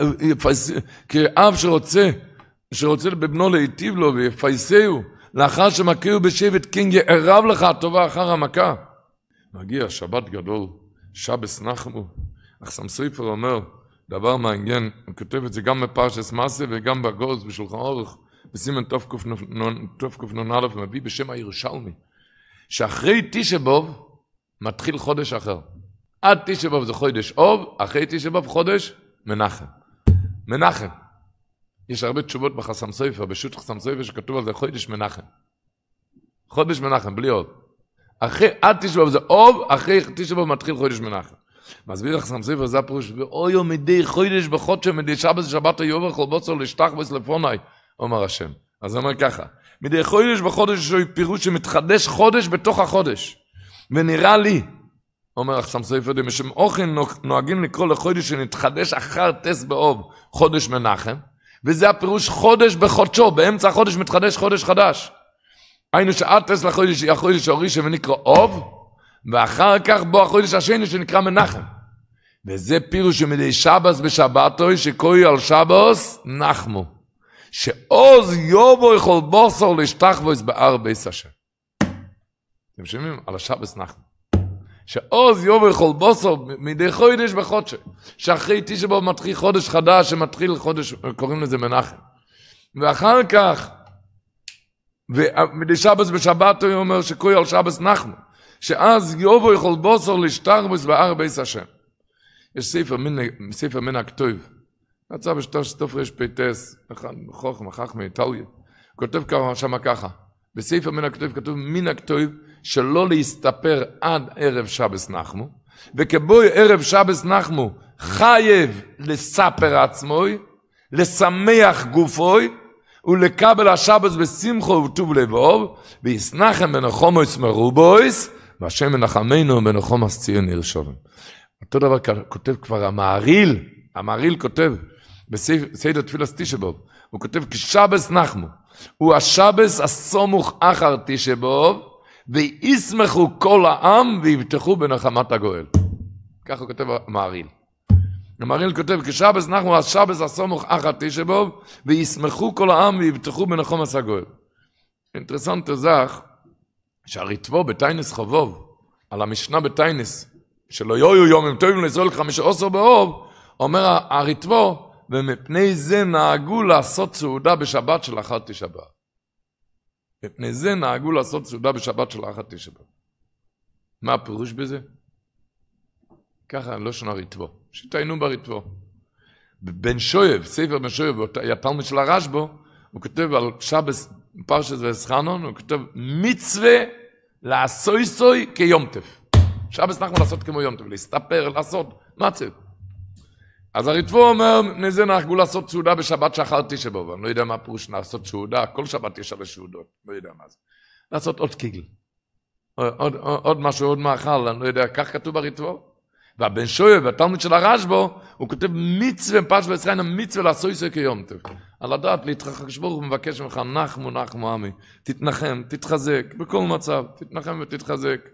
כאב שרוצה, שרוצה בבנו להיטיב לו ויפייסהו, לאחר שמכהו בשבט, כן יערב לך הטובה אחר המכה. מגיע שבת גדול, שבס נחמו, אך סמסריפר אומר, דבר מעניין, הוא כותב את זה גם בפרשס מעשה וגם בגוז בשולחן אורך, בסימן תקנ"א מביא בשם הירושלמי, שאחרי תשבוב מתחיל חודש אחר. עד תשבוב זה חודש אוב, אחרי תשבוב חודש מנחם. מנחם. יש הרבה תשובות בחסם סופר, בשו"ת חסם סופר שכתוב על זה חודש מנחם. חודש מנחם, בלי עוד. אחרי, עד תשבוב זה אוב, אחרי תשבוב מתחיל חודש מנחם. מסביר חסם סופר, זה הפירוש, ואויו מדי חודש בחודש, מדי שבת שבת היובר, כל בוצר לשטח וסלפוני, אומר השם. אז הוא אומר ככה, מדי חודש בחודש יש פירוש שמתחדש חודש בתוך החודש. ונראה לי, אומר החסם סופר, משם אוכן נוהגים לקרוא לחודש שנתחדש אחר תס באוב, חודש מנחם, וזה הפירוש חודש בחודשו, באמצע החודש מתחדש חודש חדש. היינו שעד תס לחודש, החודש הראשון ונקרא אוב, ואחר כך בו החודש השני שנקרא מנחם. וזה פירוש שמדי שבס בשבתוי, שקוי על שבוס נחמו. שעוז יובו יכול בוסר לשתחבוס באר ביס השם. אתם שומעים? על השבס נחמו. שעוז יובו יכול בוסר מדי חודש בחודש. שאחרי תשבו מתחיל חודש חדש, שמתחיל חודש, קוראים לזה מנחם. ואחר כך, ומדי שבס בשבתוי אומר שקוי על שבס נחמו. שאז יובו יכול בוסר לשתחבוס באר ביס השם. יש ספר מן, ספר מן הכתוב. יצא בשטר שטוף רש פייטס, חוכם, חכם מאיטליה. כותב שמה ככה. בספר מן הכתוב כתוב מן הכתוב שלא להסתפר עד ערב שבס נחמו, וכבוי ערב שבס נחמו חייב לספר עצמוי, לשמח גופוי, ולקבל השבס בשמחו וטוב לבוב, ויסנחם בנחומוס מרובויס, והשם מנחמנו בנחומוס ציון ירושלים. אותו דבר כותב כבר המעריל, המעריל כותב בסדר תפילת תשבוב, הוא כותב כשבס נחמו, הוא השבס הסמוך אחר תשבוב, וישמחו כל העם ויבטחו בנחמת הגואל. ככה כותב המעריל. המעריל כותב כשבס נחמו, השבס הסמוך אחר תשבוב, וישמחו כל העם ויבטחו בנחמת הגואל. אינטרסנט זך, שהריטבו בתיינס חובוב, על המשנה בתיינס, שלא יהיו יומים טובים לישראל חמישה עשר באוב, אומר הריטבו, ומפני זה נהגו לעשות סעודה בשבת של אחת תשעה באב. מפני זה נהגו לעשות סעודה בשבת של אחת תשעה באב. מה הפירוש בזה? ככה לא שונה ריטבו. שתיינו בריטבו. בן שויב, ספר בן שויב, התלמיד של הרשב"א, הוא כותב על שבס פרשת וסחנון, הוא כותב מצווה לעשוי סוי כיום טף. שבס נחמו לעשות כמו יום טוב, להסתפר, לעשות, מצב. אז הריטבו אומר, נזה נהגו לעשות סעודה בשבת שאחר תשעה באב. אני לא יודע מה פירוש לעשות סעודה, כל שבת יש על הסעודות, לא יודע מה זה. לעשות עוד קיגל. עוד, עוד, עוד משהו, עוד מאכל, אני לא יודע, כך כתוב בריטבו. והבן שויב, התלמיד של הרשב"א, הוא כותב מצווה, פרשת וישראל, מצווה לעשוי סוי כיום טוב. על הדעת, להתרחש ברוך הוא מבקש ממך, נחמו, נחמו עמי, תתנחם, תתחזק, בכל מצב, תתנחם ותתחזק.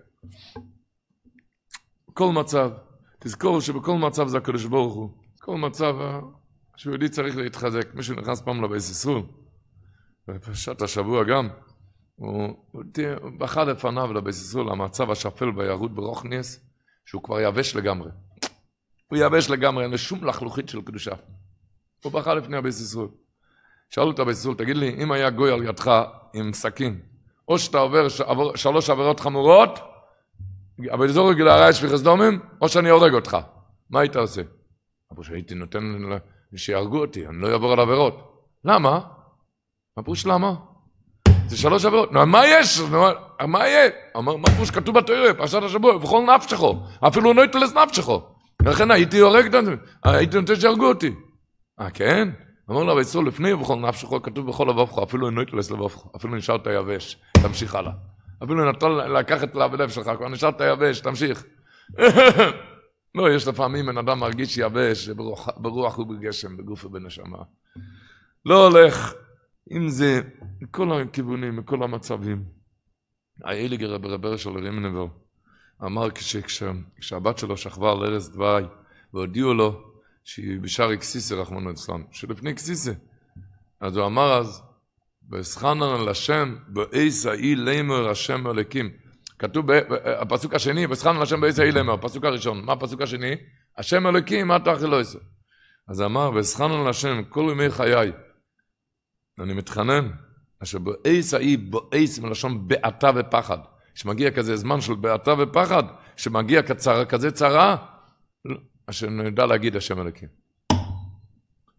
בכל מצב, תזכור שבכל מצב זה הקדוש ברוך הוא. כל מצב שיהודי צריך להתחזק. מישהו נכנס פעם לבית ישראל, בפרשת השבוע גם, הוא, הוא בכה לפניו לבית ישראל, המצב השפל ביהוד ברוכניאס, שהוא כבר יבש לגמרי. הוא יבש לגמרי, אין לשום לחלוכית של קדושה. הוא בכה לפני הבית ישראל. שאלו את הבית ישראל, תגיד לי, אם היה גוי על ידך עם סכין, או שאתה עובר שלוש עבירות חמורות, אבל זו רגילה הרעי שפיחס דומים, או שאני הורג אותך. מה היית עושה? אבל שהייתי נותן שיהרגו אותי, אני לא אעבור על עבירות. למה? מה פרוש למה? זה שלוש עבירות. נו, מה יש? מה יש? אמר, מה פרוש כתוב בתורה, פרשת השבוע, וכל נפשכו, אפילו לא יתלס נפשכו. לכן הייתי הורג, הייתי נותן שיהרגו אותי. אה, כן? אמר לה, ויצאו לפני, וכל נפשכו, כתוב בכל לבבך, אפילו לא יתלס לבבך, אפילו נשארת יבש, תמשיך הלאה. אפילו נתן לקחת לעבדב שלך, כבר נשארת יבש, תמשיך. לא, יש לפעמים בן אדם מרגיש יבש, ברוח, ברוח ובגשם, בגוף ובנשמה. לא הולך, אם זה מכל הכיוונים, מכל המצבים. האליגר ברבר של רימנבר, אמר כשהבת שלו שכבה על ארץ דווי, והודיעו לו שהיא בשער אקסיסה, רחמנו אצלנו, שלפני אקסיסה. אז הוא אמר אז, וסחנן על השם, באיס האי לימר השם אלוקים. כתוב בפסוק השני, וסחנן על השם באיס האי לימר, הפסוק הראשון. מה הפסוק השני? השם אלוקים, מה תאכל לא יעשה? אז אמר, וסחנן על השם, כל ימי חיי. אני מתחנן, אשר באיס האי, באיס מלשון בעתה ופחד. שמגיע כזה זמן של בעתה ופחד, שמגיע כצרה, כזה צרה, אשר נדע להגיד השם אלוקים.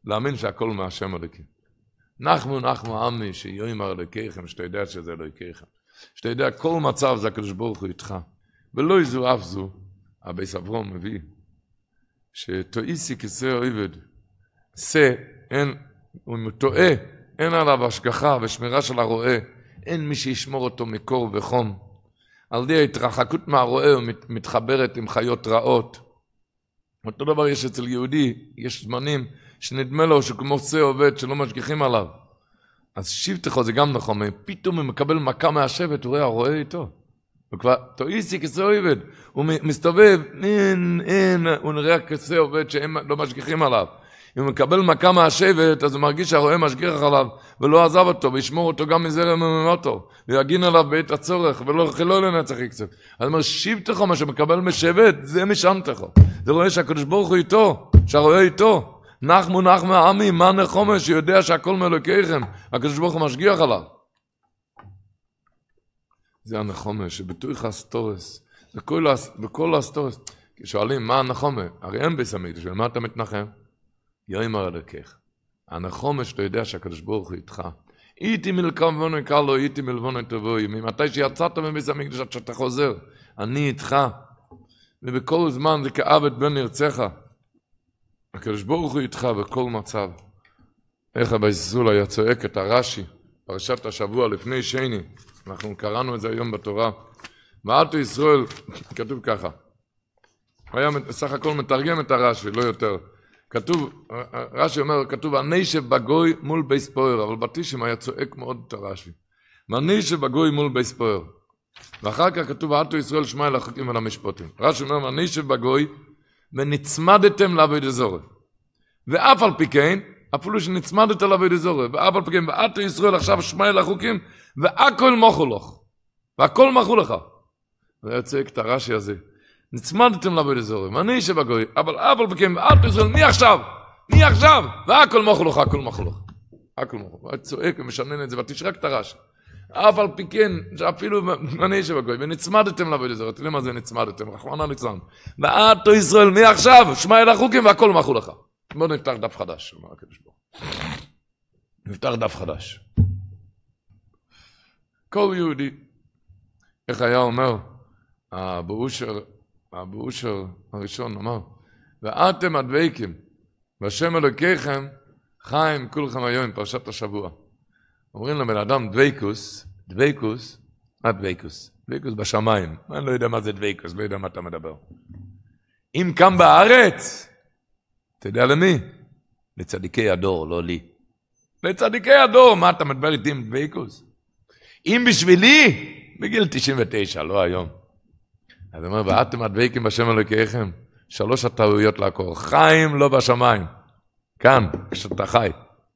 להאמין שהכל מהשם אלוקים. נחמו נחמו עמי שיאמר אלוקיכם, שאתה יודע שזה אלוקיכם. שאתה יודע כל מצב זה הקדוש ברוך הוא איתך. ולא זו אף זו, הבייס אברום מביא, שתואיסי כסא עובד, שא, אין, הוא טועה, אין עליו השגחה ושמירה של הרועה, אין מי שישמור אותו מקור וחום. על די ההתרחקות מהרועה הוא מתחברת עם חיות רעות. אותו דבר יש אצל יהודי, יש זמנים שנדמה לו שכמו שא עובד שלא משגיחים עליו. אז שבטך זה גם נכון, פתאום הוא מקבל מכה מהשבט, הוא רואה הרועה איתו. וכבר, תואיסי כסא עובד, הוא מסתובב, אין, אין, הוא נראה כסא עובד שהם לא משגיחים עליו. אם הוא מקבל מכה מהשבט, אז הוא מרגיש שהרועה משגיח עליו, ולא עזב אותו, וישמור אותו גם מזרם וממותו, ויגין עליו בעת הצורך, ולא חילו לנצח יקצב. אז הוא אומר, שבטך, מה שמקבל משבט, זה משענתך. זה רואה שהקדוש ברוך הוא איתו, שהרועה איתו. נחמו נחמו עמי, מה נחומה, שיודע שהכל מאלוקיכם, הקדוש ברוך הוא משגיח עליו. זה הנחומה, שבתוך הסטורס, בכל, בכל הסטורס, כשואלים, מה הנחומה? הרי אין בייס המקדש, ומה אתה מתנחם? יאמר אלוקיך. הנחומה שאתה יודע שהקדוש ברוך הוא איתך. איתי מלבונו יקר לו, איתי מלבונו תבואי. ממתי שיצאת מבייס המקדש עד שאתה חוזר, אני איתך. ובכל זמן זה כאבד בן ירצך. הקדוש ברוך הוא איתך בכל מצב. איך הבייס זולה היה צועק את הרש"י, פרשת השבוע לפני שני. אנחנו קראנו את זה היום בתורה. ועתו ישראל, כתוב ככה. היה סך הכל מתרגם את הרש"י, לא יותר. כתוב, רש"י אומר, כתוב, הנשב בגוי מול בייס פוער, אבל בתישם היה צועק מאוד את הרש"י. הנשב בגוי מול בייס פוער. ואחר כך כתוב, ועתו ישראל שמע אל החוקים ולמשפטים. רש"י אומר, הנשב בגוי, ונצמדתם לעבודת זרה. ואף על פי כן, אפילו שנצמדת לעבודת זרה, ואף על פי כן, ועתו ישראל עכשיו שמע אל החוקים, והכל מחו לך. והכל מחו לך. והיה צועק את הרש"י הזה. נצמדתם לעבודת זרה, ואני שבגוי, אבל אבל בכם, ועתו ישראל, מי עכשיו? מי עכשיו? והכל מחו לך, הכל מחו לך. הכל מחו. והיה צועק ומשנן את זה, ותשרק את הרש"י. אף על פי כן, שאפילו אני שבגוי, ונצמדתם לעבודת זרה, תראו מה זה נצמדתם, רחמנא ליצלן. ועתו ישראל, מי עכשיו? שמע אל החוקים, והכל מחו לך. בואו נפתח דף חדש, אומר הקדוש ברוך הוא. נפתח דף חדש. כל יהודי, איך היה אומר, הבאושר, הבאושר הראשון אמר, ואתם הדבקים, והשם אלוקיכם, חיים כולכם היום, פרשת השבוע. אומרים לבן אדם, דבקוס, דבקוס, מה דבקוס? דבקוס בשמיים. אני לא יודע מה זה דבקוס, לא יודע מה אתה מדבר. אם כאן בארץ, אתה יודע למי? לצדיקי הדור, לא לי. לצדיקי הדור, מה אתה מדבר איתי עם דבקוס? אם בשבילי, בגיל תשעים ותשע, לא היום. אז אומר, ואתם הדבקים בשם אלוקיכם, שלוש הטעויות לעקור, חיים לא בשמיים, כאן, כשאתה חי.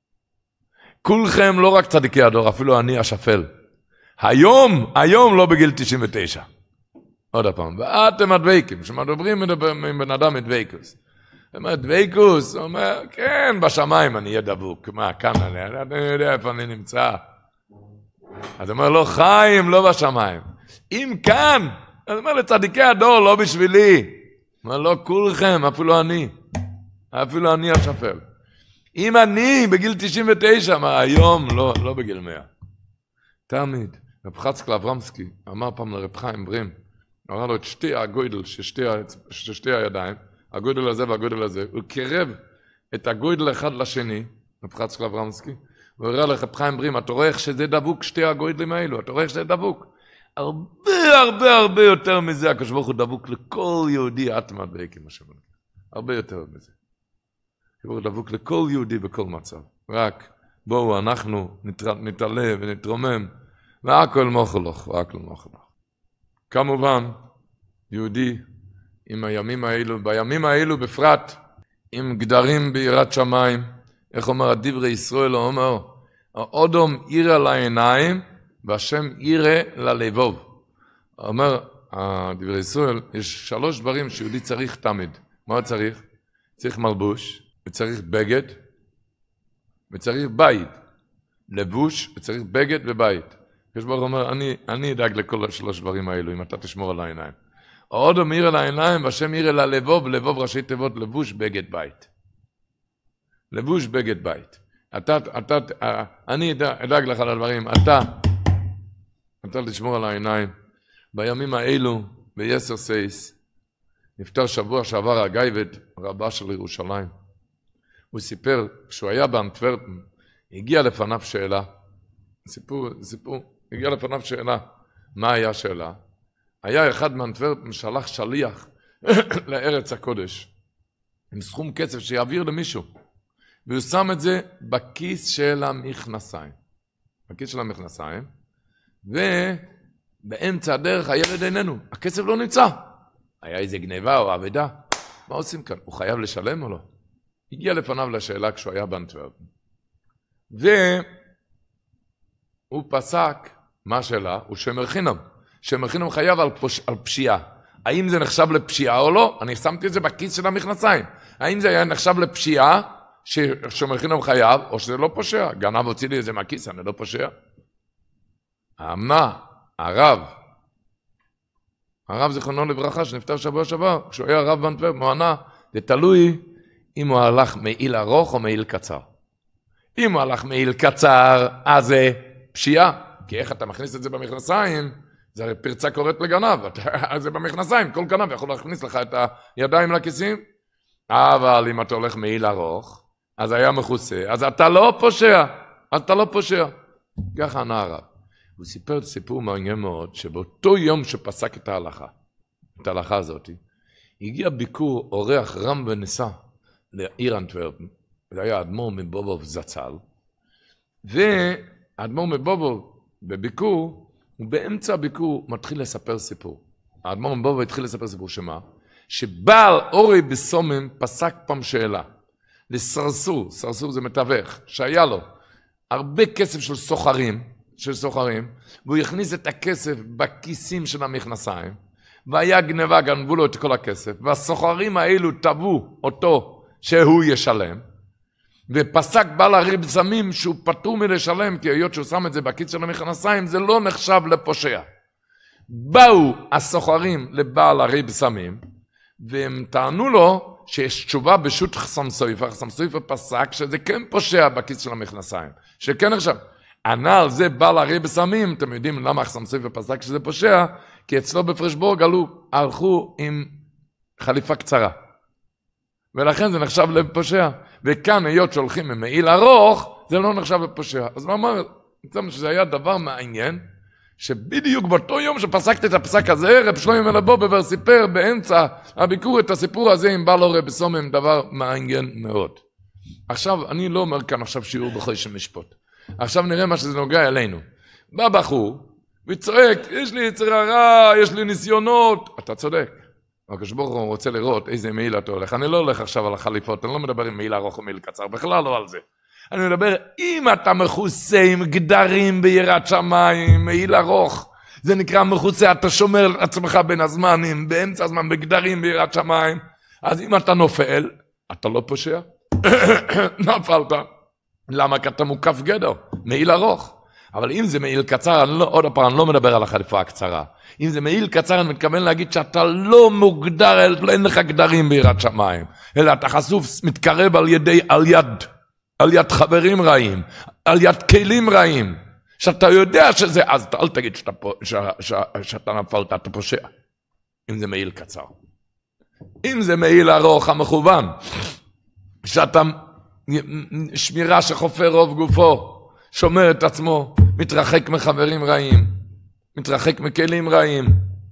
כולכם לא רק צדיקי הדור, אפילו אני השפל. היום, היום לא בגיל תשעים ותשע. עוד הפעם, ואתם הדבקים, שמדברים עם בן אדם מדבקוס. הוא אומר, דבקוס, הוא אומר, כן, בשמיים אני אהיה דבוק. מה, כאן אני, אני יודע איפה אני נמצא. אז הוא אומר, לא חיים, לא בשמיים. אם כאן, אז הוא אומר, לצדיקי הדור, לא בשבילי. הוא אומר, לא כולכם, אפילו אני. אפילו אני השפל. אם אני בגיל תשעים ותשע, מה, היום, לא, לא בגיל מאה. תמיד, רב חצקאל אברמסקי, אמר פעם לרב חיים ברים, אמר לו את שתי הגוידל, ששתי, ששתי הידיים, הגוידל הזה והגוידל הזה, הוא קרב את הגוידל אחד לשני, רב חצקאל אברמסקי, הוא הראה לרב חיים ברים, אתה רואה איך שזה דבוק, שתי הגוידלים האלו, אתה רואה איך שזה דבוק. הרבה הרבה הרבה יותר מזה, הקדוש ברוך הוא דבוק לכל יהודי, את מדבקים, הרבה יותר מזה. הוא דבוק לכל יהודי בכל מצב. רק בואו אנחנו נתעלה ונתרומם, והכל מוחלוך, והכל מוחלוך. כמובן, יהודי עם הימים האלו, בימים האלו בפרט, עם גדרים ביראת שמיים, איך אומר הדברי ישראל, הוא אומר, האודום ירא לעיניים, והשם ירא ללבוב. הוא אומר, הדברי ישראל, יש שלוש דברים שיהודי צריך תמיד. מה צריך? צריך מלבוש, וצריך בגד, וצריך בית. לבוש, וצריך בגד ובית. הקדוש ברוך הוא אומר, אני, אני אדאג לכל השלוש דברים האלו, אם אתה תשמור על העיניים. האודום ירא לעיניים, והשם ירא ללבוב, לבוב ראשי תיבות, לבוש, בגד, בית. לבוש בגד בית. אתה, אתה, אני אדאג לך לדברים, אתה, אתה לשמור על העיניים. בימים האלו, ביסר סייס, נפטר שבוע שעבר הגייבד, רבה של ירושלים. הוא סיפר, כשהוא היה באנטוורפן, הגיע לפניו שאלה, סיפור, סיפור, הגיע לפניו שאלה, מה היה השאלה? היה אחד מאנטוורפן שלח שליח לארץ הקודש, עם סכום כסף שיעביר למישהו, והוא שם את זה בכיס של המכנסיים, בכיס של המכנסיים, ובאמצע הדרך הילד איננו, הכסף לא נמצא, היה איזה גניבה או עבדה, מה עושים כאן? הוא חייב לשלם או לא? הגיע לפניו לשאלה כשהוא היה באנטוורפן, והוא פסק, מה השאלה? הוא שמר חינם, שמר חינם חייב על, פוש... על פשיעה, האם זה נחשב לפשיעה או לא? אני שמתי את זה בכיס של המכנסיים, האם זה היה נחשב לפשיעה, ששומר חינם חייב, או שזה לא פושע? גנב הוציא לי את זה מהכיס, אני לא פושע. מה? הרב, הרב זיכרונו לברכה, שנפטר שבוע שבוע, כשהוא היה רב באנטוורפן, הוא ענה, זה תלוי אם הוא הלך מעיל ארוך או מעיל קצר. אם הוא הלך מעיל קצר, אז זה פשיעה, כי איך אתה מכניס את זה במכנסיים, זה הרי פרצה קוראת לגנב, אז זה במכנסיים, כל גנב יכול להכניס לך את הידיים לכיסים, אבל אם אתה הולך מעיל ארוך, אז היה מכוסה, אז אתה לא פושע, אז אתה לא פושע. ככה ענה הרב. הוא סיפר את סיפור מעניין מאוד, שבאותו יום שפסק את ההלכה, את ההלכה הזאת, הגיע ביקור אורח רם ונישא לעיר אנטוורפן, זה היה אדמו"ר מבובוב זצ"ל, והאדמו"ר מבובוב בביקור, ובאמצע הביקור מתחיל לספר סיפור. האדמו"ר מבובוב התחיל לספר סיפור שמה? שבעל אורי בסומם פסק פעם שאלה, לסרסור, סרסור זה מתווך, שהיה לו הרבה כסף של סוחרים, של סוחרים, והוא הכניס את הכסף בכיסים של המכנסיים, והיה גנבה, גנבו לו את כל הכסף, והסוחרים האלו טבעו אותו שהוא ישלם, ופסק בעל הריב סמים שהוא פטור מלשלם, כי היות שהוא שם את זה בכיס של המכנסיים, זה לא נחשב לפושע. באו הסוחרים לבעל הריב סמים, והם טענו לו, שיש תשובה בשו"ת חסם סויפר, חסם סויפר פסק שזה כן פושע בכיס של המכנסיים, שכן עכשיו, ענה על זה בעל הרי בסמים, אתם יודעים למה חסם סויפר פסק שזה פושע, כי אצלו בפרשבורג עלו, הלכו עם חליפה קצרה, ולכן זה נחשב לפושע, וכאן היות שהולכים עם מעיל ארוך, זה לא נחשב לפושע, אז הוא אמר, שזה היה דבר מעניין, שבדיוק באותו יום שפסקת את הפסק הזה, רב שלמה מלבובר סיפר באמצע הביקור את הסיפור הזה עם בעל הרי בסומם, דבר מעניין מאוד. עכשיו, אני לא אומר כאן עכשיו שיעור בחודש המשפט. עכשיו נראה מה שזה נוגע אלינו. בא בחור וצועק, יש לי יצר הרע, יש לי ניסיונות. אתה צודק. הקדוש ברוך הוא רוצה לראות איזה מעיל אתה הולך. אני לא הולך עכשיו על החליפות, אני לא מדבר עם מעיל ארוך או מעיל קצר, בכלל לא על זה. אני מדבר, אם אתה מכוסה עם גדרים ביראת שמיים, מעיל ארוך, זה נקרא מכוסה, אתה שומר עצמך בין הזמנים, באמצע הזמן, בגדרים ביראת שמיים, אז אם אתה נופל, אתה לא פושע. נפלת. למה? כי אתה מוקף גדר, מעיל ארוך. אבל אם זה מעיל קצר, אני לא, עוד הפעם, אני לא מדבר על החליפה הקצרה. אם זה מעיל קצר, אני מתכוון להגיד שאתה לא מוגדר, אין לך גדרים ביראת שמיים, אלא אתה חשוף, מתקרב על ידי, על יד, על יד חברים רעים, על יד כלים רעים, שאתה יודע שזה, אז אל תגיד שאתה, ש, ש, שאתה נפלת, אתה פושע. אם זה מעיל קצר. אם זה מעיל ארוך המכוון, שאתה שמירה שחופר רוב גופו, שומר את עצמו, מתרחק מחברים רעים, מתרחק מכלים רעים.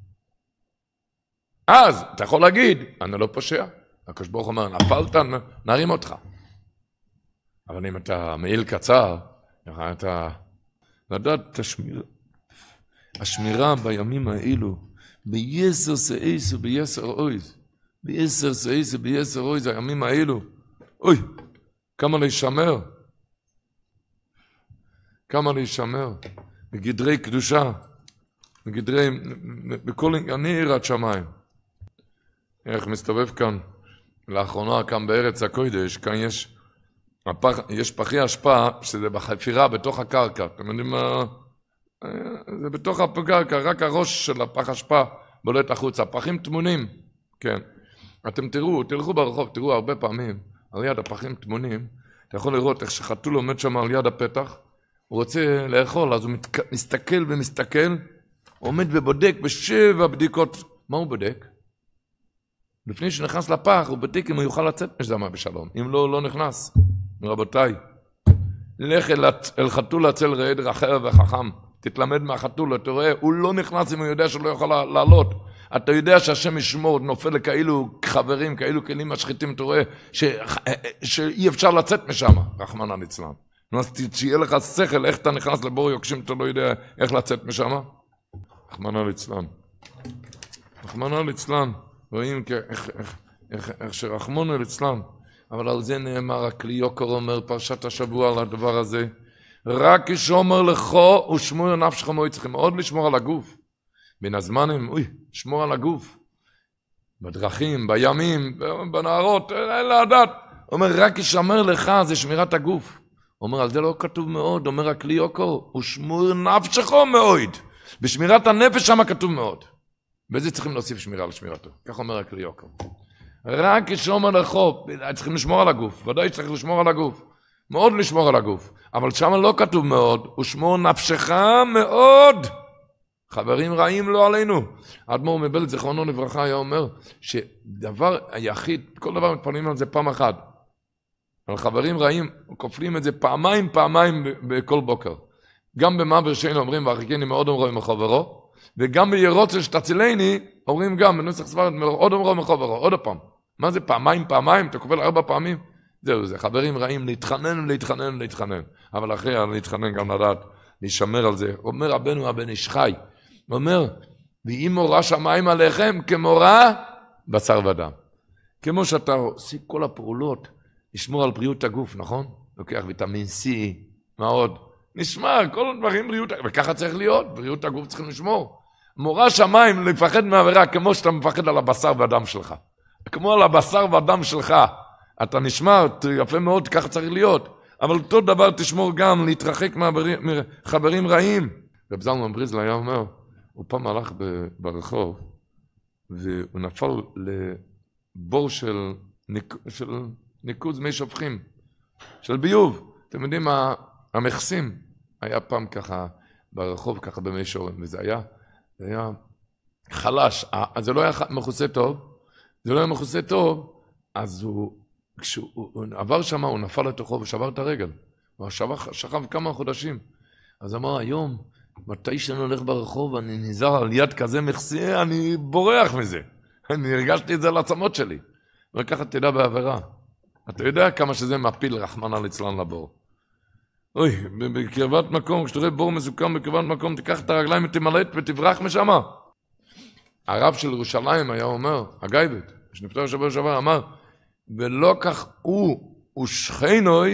אז אתה יכול להגיד, אני לא פושע. הקדוש ברוך הוא אומר, נפלת, נרים אותך. אבל אם אתה מעיל קצר, אתה לדעת את השמירה. השמירה בימים האלו, ביסר סעיס וביסר אויז. ביסר סעיס וביסר אויז, הימים האלו. אוי, כמה להישמר. כמה להישמר. בגדרי קדושה. בגדרי, בכל ענייני יראת שמיים. איך מסתובב כאן, לאחרונה כאן בארץ הקודש, כאן יש, הפח, יש פחי אשפה, שזה בחפירה בתוך הקרקע. אתם יודעים מה? זה בתוך הקרקע, רק הראש של הפח אשפה בולט החוצה. פחים תמונים, כן. אתם תראו, תלכו ברחוב, תראו הרבה פעמים, על יד הפחים תמונים, אתה יכול לראות איך שחתול עומד שם על יד הפתח, הוא רוצה לאכול, אז הוא מתק... מסתכל ומסתכל, עומד ובודק בשבע בדיקות. מה הוא בודק? לפני שנכנס לפח, הוא בודק אם הוא יוכל לצאת משם בשלום. אם לא, הוא לא נכנס. רבותיי, לך אל, אל חתול הצל רעד רחב וחכם. תתלמד מהחתול, אתה רואה, הוא לא נכנס אם הוא יודע שלא יכול לעלות. אתה יודע שהשם ישמור, נופל לכאילו חברים, כאילו כלים משחיתים, אתה רואה ש... שאי אפשר לצאת משם, רחמנא ליצלן. אז שיהיה לך שכל, איך אתה נכנס לבור יוקשים, אתה לא יודע איך לצאת משם? רחמנא ליצלן. רחמנא ליצלן. רואים איך, איך, איך, איך שרחמנא ליצלן. אבל על זה נאמר, הכלי יוקר אומר פרשת השבוע על הדבר הזה. רק כשאומר לך ושמור נפשך מאוד, צריכים מאוד לשמור על הגוף. בין הזמנים, אוי, שמור על הגוף. בדרכים, בימים, בנערות, אין לדעת. אומר, רק כשאמר לך זה שמירת הגוף. אומר, על זה לא כתוב מאוד, אומר הכלי יוקר, ושמור נפשך מאוד. בשמירת הנפש שם כתוב מאוד. בזה צריכים להוסיף שמירה לשמירתו. כך אומר הכלי יוקר. רק כשאומר לך, צריכים לשמור על הגוף. ודאי צריך לשמור על הגוף. מאוד לשמור על הגוף. אבל שם לא כתוב מאוד, ושמור נפשך מאוד. חברים רעים לא עלינו. האדמו"ר מבעלז זיכרונו לברכה היה אומר, שדבר היחיד, כל דבר מתפללים על זה פעם אחת. על חברים רעים, כופלים את זה פעמיים פעמיים בכל בוקר. גם במעבר שאין אומרים, והרחיקני מאוד אומרו מחברו, וגם בירוצה שתצילני, אומרים גם, בנוסח ספרד, מאוד אומרו מחברו, עוד פעם. מה זה פעמיים פעמיים? אתה כופל ארבע פעמים? זהו זה, חברים רעים, להתחנן, להתחנן, להתחנן. אבל אחרי להתחנן גם לדעת, להישמר על זה. אומר רבנו הבן איש חי, אומר, ואם מורה שמיים עליכם, כמורה בשר ודם. כמו שאתה עושה כל הפעולות, לשמור על בריאות הגוף, נכון? לוקח ויטמין C, מה עוד? נשמע, כל הדברים בריאות, וככה צריך להיות, בריאות הגוף צריכים לשמור. מורה שמיים לפחד מעבירה, כמו שאתה מפחד על הבשר והדם שלך. כמו על הבשר והדם שלך. אתה נשמע, יפה מאוד, ככה צריך להיות. אבל אותו דבר תשמור גם, להתרחק מחברים רעים. רב זלמן בריזל היה אומר, הוא פעם הלך ברחוב, והוא נפל לבור של, ניק, של ניקוז מי שופכים, של ביוב. אתם יודעים, המכסים, היה פעם ככה ברחוב, ככה במי שורם, וזה היה, זה היה חלש. אז זה לא היה מחוסה טוב, זה לא היה מחוסה טוב, אז הוא, כשהוא עבר שם, הוא נפל לתוכו ושבר את הרגל. הוא שכב כמה חודשים. אז אמר, היום, מתי שאני הולך ברחוב, אני נזהר על יד כזה מכסה, אני בורח מזה. אני הרגשתי את זה על עצמות שלי. וככה תדע בעבירה. אתה יודע כמה שזה מפיל רחמנא ליצלן לבור. אוי, בקרבת מקום, כשאתה רואה בור מסוכם בקרבת מקום, תיקח את הרגליים ותמלט ותברח משם. הרב של ירושלים היה אומר, הגייבד, שנפטר שבוע שעבר, אמר, ולא כך הוא ושכנוי,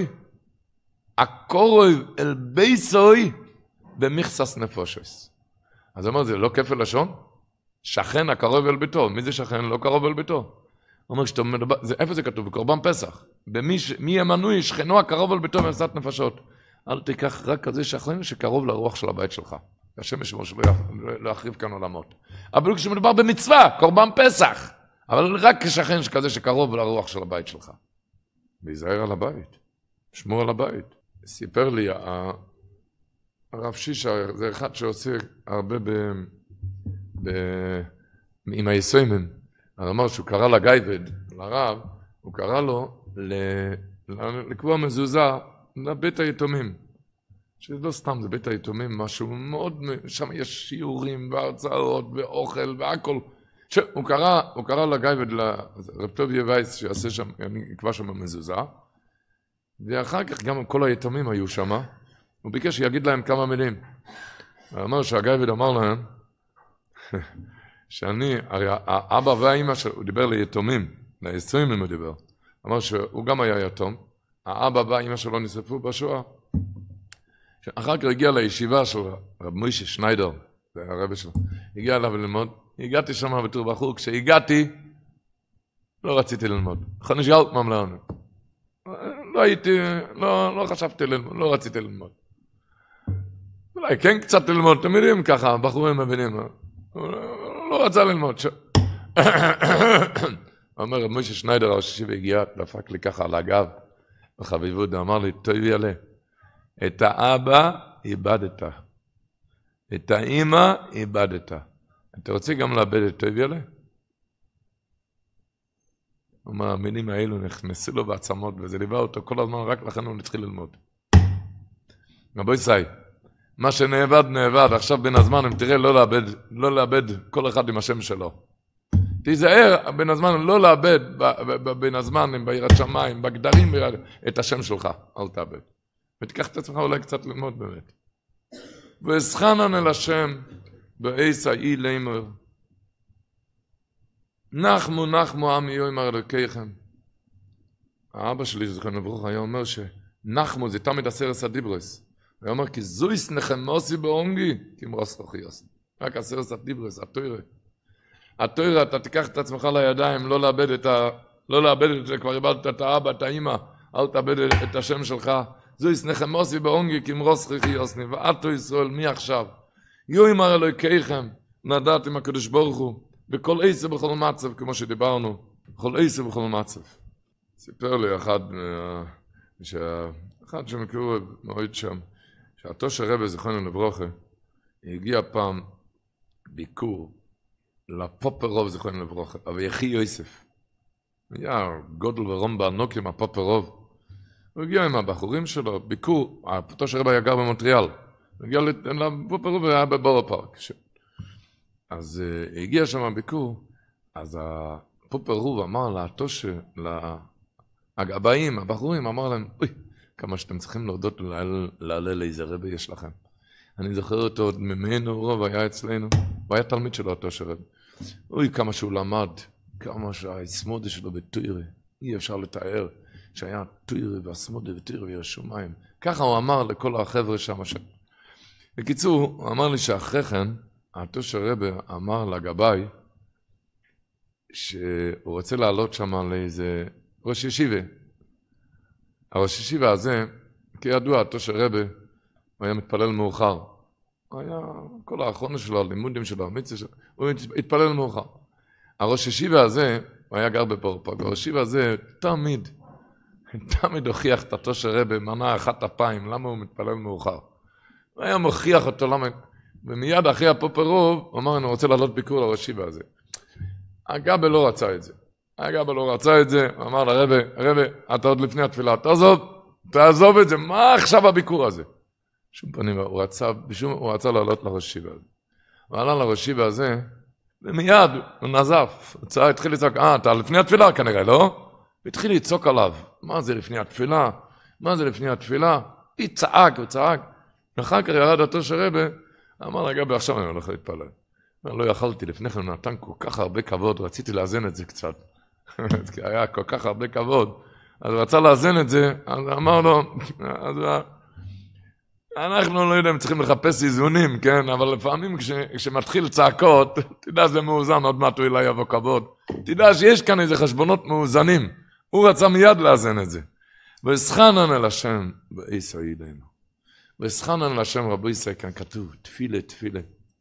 הקורוי אל בייסוי, במכסס נפושס. אז אמר, זה לא כפל לשון? שכן הקרוב אל ביתו. מי זה שכן? לא קרוב אל ביתו. הוא אומר, שאתה מדבר, זה, איפה זה כתוב? בקורבן פסח. במי מי המנוי, שכנו הקרוב אל ביתו במכסת נפשות. אל תיקח רק כזה שכן שקרוב לרוח של הבית שלך. השם ישמור שלא להחריב כאן עולמות. אבל כשמדבר במצווה, קורבן פסח. אבל רק כשכן כזה שקרוב לרוח של הבית שלך. להיזהר על הבית. שמור על הבית. סיפר לי, הרב שישה, זה אחד שעושה הרבה ב, ב, עם היסוימן. הוא אמר שהוא קרא לגייבד, לרב, הוא קרא לו ל, לקבוע מזוזה לבית היתומים. שלא סתם, זה בית היתומים, משהו מאוד, שם יש שיעורים והרצאות ואוכל והכל. הוא קרא, הוא קרא לגייבד, לרב טוביה וייס, שיעשה שם, אני אקבע שם מזוזה. ואחר כך גם כל היתומים היו שם. הוא ביקש שיגיד להם כמה מילים. הוא אמר שהגייבד אמר להם, שאני, הרי האבא והאמא שלו, הוא דיבר ליתומים, ליתומים הוא דיבר. אמר שהוא גם היה יתום, האבא והאמא שלו נשרפו בשואה. אחר כך הגיע לישיבה של רב מוישה שניידר, זה הרב שלו, הגיע אליו ללמוד, הגעתי שם בתור בחור, כשהגעתי, לא רציתי ללמוד, חניש גלטמן לנו. לא הייתי, לא, לא חשבתי ללמוד, לא רציתי ללמוד. אולי כן קצת ללמוד, אתם יודעים ככה, בחורים מבינים, לא רצה ללמוד. אומר רב מוישה שניידר, השישי והגיע, דפק לי ככה על הגב, וחביבות אמר לי, טוב יאללה, את האבא איבדת, את האמא איבדת. אתה רוצה גם לאבד את טוב יאללה? הוא אומר, המילים האלו נכנסו לו בעצמות, וזה ליווה אותו כל הזמן, רק לכן הוא נתחיל ללמוד. רבו ישראל, מה שנאבד, נאבד, עכשיו בין הזמן, אם תראה, לא לאבד, לא לאבד כל אחד עם השם שלו. תיזהר בין הזמן, לא לאבד בין הזמן, ביראת שמיים, בגדרים, את השם שלך, אל תאבד. ותיקח את עצמך אולי קצת ללמוד באמת. ואסחנן אל השם, בעיסא אי לימר. נחמו נחמו עמי יאמר אלוקיכם. האבא שלי זכרנו לברכה היה אומר שנחמו זה תמיד עשרת הדיברס. הוא היה אומר כי זויס נחמוסי באונגי כמרוס רחיוס. רק עשרת הדיברס, התורה. התורה אתה תיקח את עצמך לידיים, לא לאבד את ה... לא לאבד את זה, כבר איבדת את האבא, את האמא, אל תאבד את השם שלך. זויס נחמוסי באונגי כמרוס רחיוס. ועתו ישראל מי עכשיו? יאמר אלוקיכם, נדעת עם הקדוש ברוך הוא. בכל עשר בכל מצב, כמו שדיברנו, בכל עשר בכל מצב. סיפר לי אחד, אחד שמכירו מאוד שם, שהתוש הרבי זכרנו לברכה, הגיע פעם ביקור לפופרוב זכרנו לברכה, אבל יחי יוסף. היה גודל ורום בענוק עם הפופרוב. הוא הגיע עם הבחורים שלו, ביקור, התוש הרבי היה גר במונטריאל. הוא הגיע לפופרוב והיה בבורו פארק. אז uh, הגיע שם ביקור, אז הפופר רוב אמר לתוש, להגבאים, הבחורים, אמר להם, אוי, כמה שאתם צריכים להודות להלל איזה רבי יש לכם. אני זוכר אותו עוד ממנו רוב, היה אצלנו, הוא היה תלמיד שלו, התוש הרבי. אוי, כמה שהוא למד, כמה שהסמודה שלו בתוירה, אי אפשר לתאר שהיה תוירה והסמודה ותוירה וירשומיים. ככה הוא אמר לכל החבר'ה שם. ש... בקיצור, הוא אמר לי שאחרי כן, התוש הרבי אמר לגבי שהוא רוצה לעלות שם לאיזה ראש ישיבה. הראש ישיבה הזה, כידוע, התוש הרבי, הוא היה מתפלל מאוחר. הוא היה, כל האחרונה שלו, הלימודים שלו, המצווה שלו, הוא התפלל מאוחר. הראש ישיבה הזה, הוא היה גר בפורפק, הראש ישיבה הזה תמיד, תמיד הוכיח את התוש הרבי, מנה אחת אפיים, למה הוא מתפלל מאוחר. הוא היה מוכיח אותו, למה... ומיד אחרי הפופרוב, הוא אמר, אני רוצה לעלות ביקור לראש ישיבה הזה. הגבל לא רצה את זה. הגבל לא רצה את זה, הוא אמר לרבי, רבי, אתה עוד לפני התפילה, תעזוב, תעזוב את זה, מה עכשיו הביקור הזה? שום פנים, הוא רצה, בשום, הוא רצה לעלות לראש ישיבה הזה. הוא עלה לראש ישיבה הזה, ומיד הוא נזף, הוא התחיל לצעוק, אה, אתה לפני התפילה כנראה, לא? והתחיל לצעוק עליו, מה זה לפני התפילה? מה זה לפני התפילה? היא צעק, הוא צעק. ואחר כך ירד התוש הרבי, אמר לה, גבי, עכשיו אני הולך להתפלל. לא יכלתי, לפני כן הוא נתן כל כך הרבה כבוד, רציתי לאזן את זה קצת. כי היה כל כך הרבה כבוד. אז הוא רצה לאזן את זה, אז אמר לו, אז אנחנו לא יודעים, צריכים לחפש איזונים, כן? אבל לפעמים כש, כשמתחיל צעקות, תדע זה מאוזן, עוד מעט הוא אליי יבוא כבוד. תדע שיש כאן איזה חשבונות מאוזנים. הוא רצה מיד לאזן את זה. ואסחנן אל השם, בעיסא ידינו. ואסחנן אל השם רבי ישראל, כאן כתוב, תפילה, תפילה.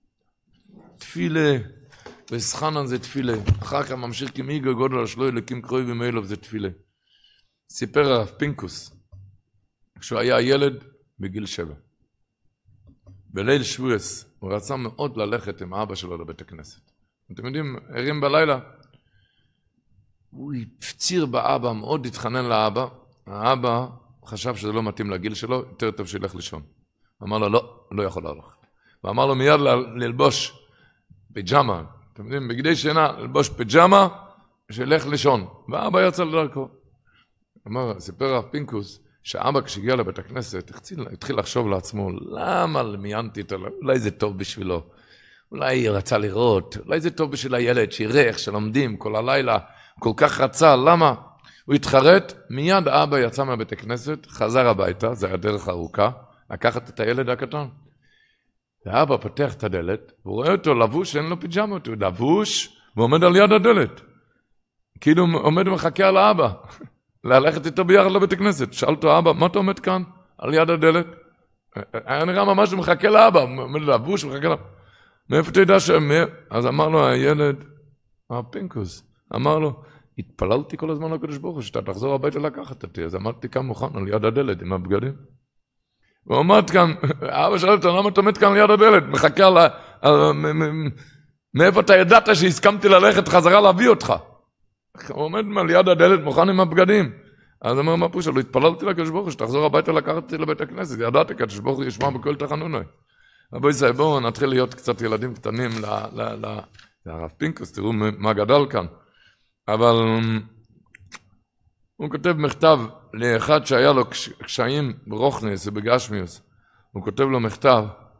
תפילה, ואסחנן זה תפילה. אחר כך ממשיך כמיגו גודל השלוי, לקים קרוי ומילוב זה תפילה. סיפר הרב פינקוס, כשהוא היה ילד בגיל שבע. בליל שבועס, הוא רצה מאוד ללכת עם אבא שלו לבית הכנסת. אתם יודעים, ערים בלילה, הוא הפציר באבא, מאוד התחנן לאבא. האבא חשב שזה לא מתאים לגיל שלו, יותר טוב שילך לישון. אמר לו, לא, לא יכול ללכת. ואמר לו מיד ללבוש פיג'מה, אתם יודעים, בגדי שינה, ללבוש פיג'מה, שילך לישון. ואבא יצא לדרכו. אמר, סיפר הרב פינקוס, שאבא כשהגיע לבית הכנסת, התחיל, התחיל לחשוב לעצמו, למה מיינתי אותו, אולי זה טוב בשבילו, אולי רצה לראות, אולי זה טוב בשביל הילד, שיראה איך שלומדים כל הלילה, כל כך רצה, למה? הוא התחרט, מיד אבא יצא מהבית הכנסת, חזר הביתה, זה היה דרך ארוכה, לקחת את הילד הקטן. ואבא פותח את הדלת, והוא רואה אותו לבוש, אין לו פיג'מות, הוא לבוש, ועומד על יד הדלת. כאילו הוא עומד ומחכה על האבא. ללכת איתו ביחד לבית הכנסת. שאל אותו, אבא, מה אתה עומד כאן? על יד הדלת? היה נראה ממש שמחכה לאבא, עומד לבוש ומחכה לאבא. מאיפה אתה יודע ש... אז אמר לו הילד, הפינקוס, אמר לו, התפללתי כל הזמן לקדוש ברוך הוא, שאתה תחזור הביתה לקחת אותי, אז עמדתי כאן מוכן על יד הדלת עם הבגדים. הוא עמד כאן, אבא שואל אותו, למה אתה עומד כאן על יד הדלת? מחכה ל... מאיפה אתה ידעת שהסכמתי ללכת חזרה להביא אותך? הוא עומד על יד הדלת מוכן עם הבגדים. אז אמר מה פושה, לא התפללתי לקדוש ברוך הוא, שתחזור הביתה לקחת אותי לבית הכנסת, ידעתי קדוש ברוך הוא ישמע בכל תחנוני. אבל בואי בואו נתחיל להיות קצת ילדים קטנים לרב פינקוס, תראו מה גדל כאן. אבל הוא כותב מכתב לאחד שהיה לו קשיים ברוכניס ובגשמיוס. הוא כותב לו מכתב,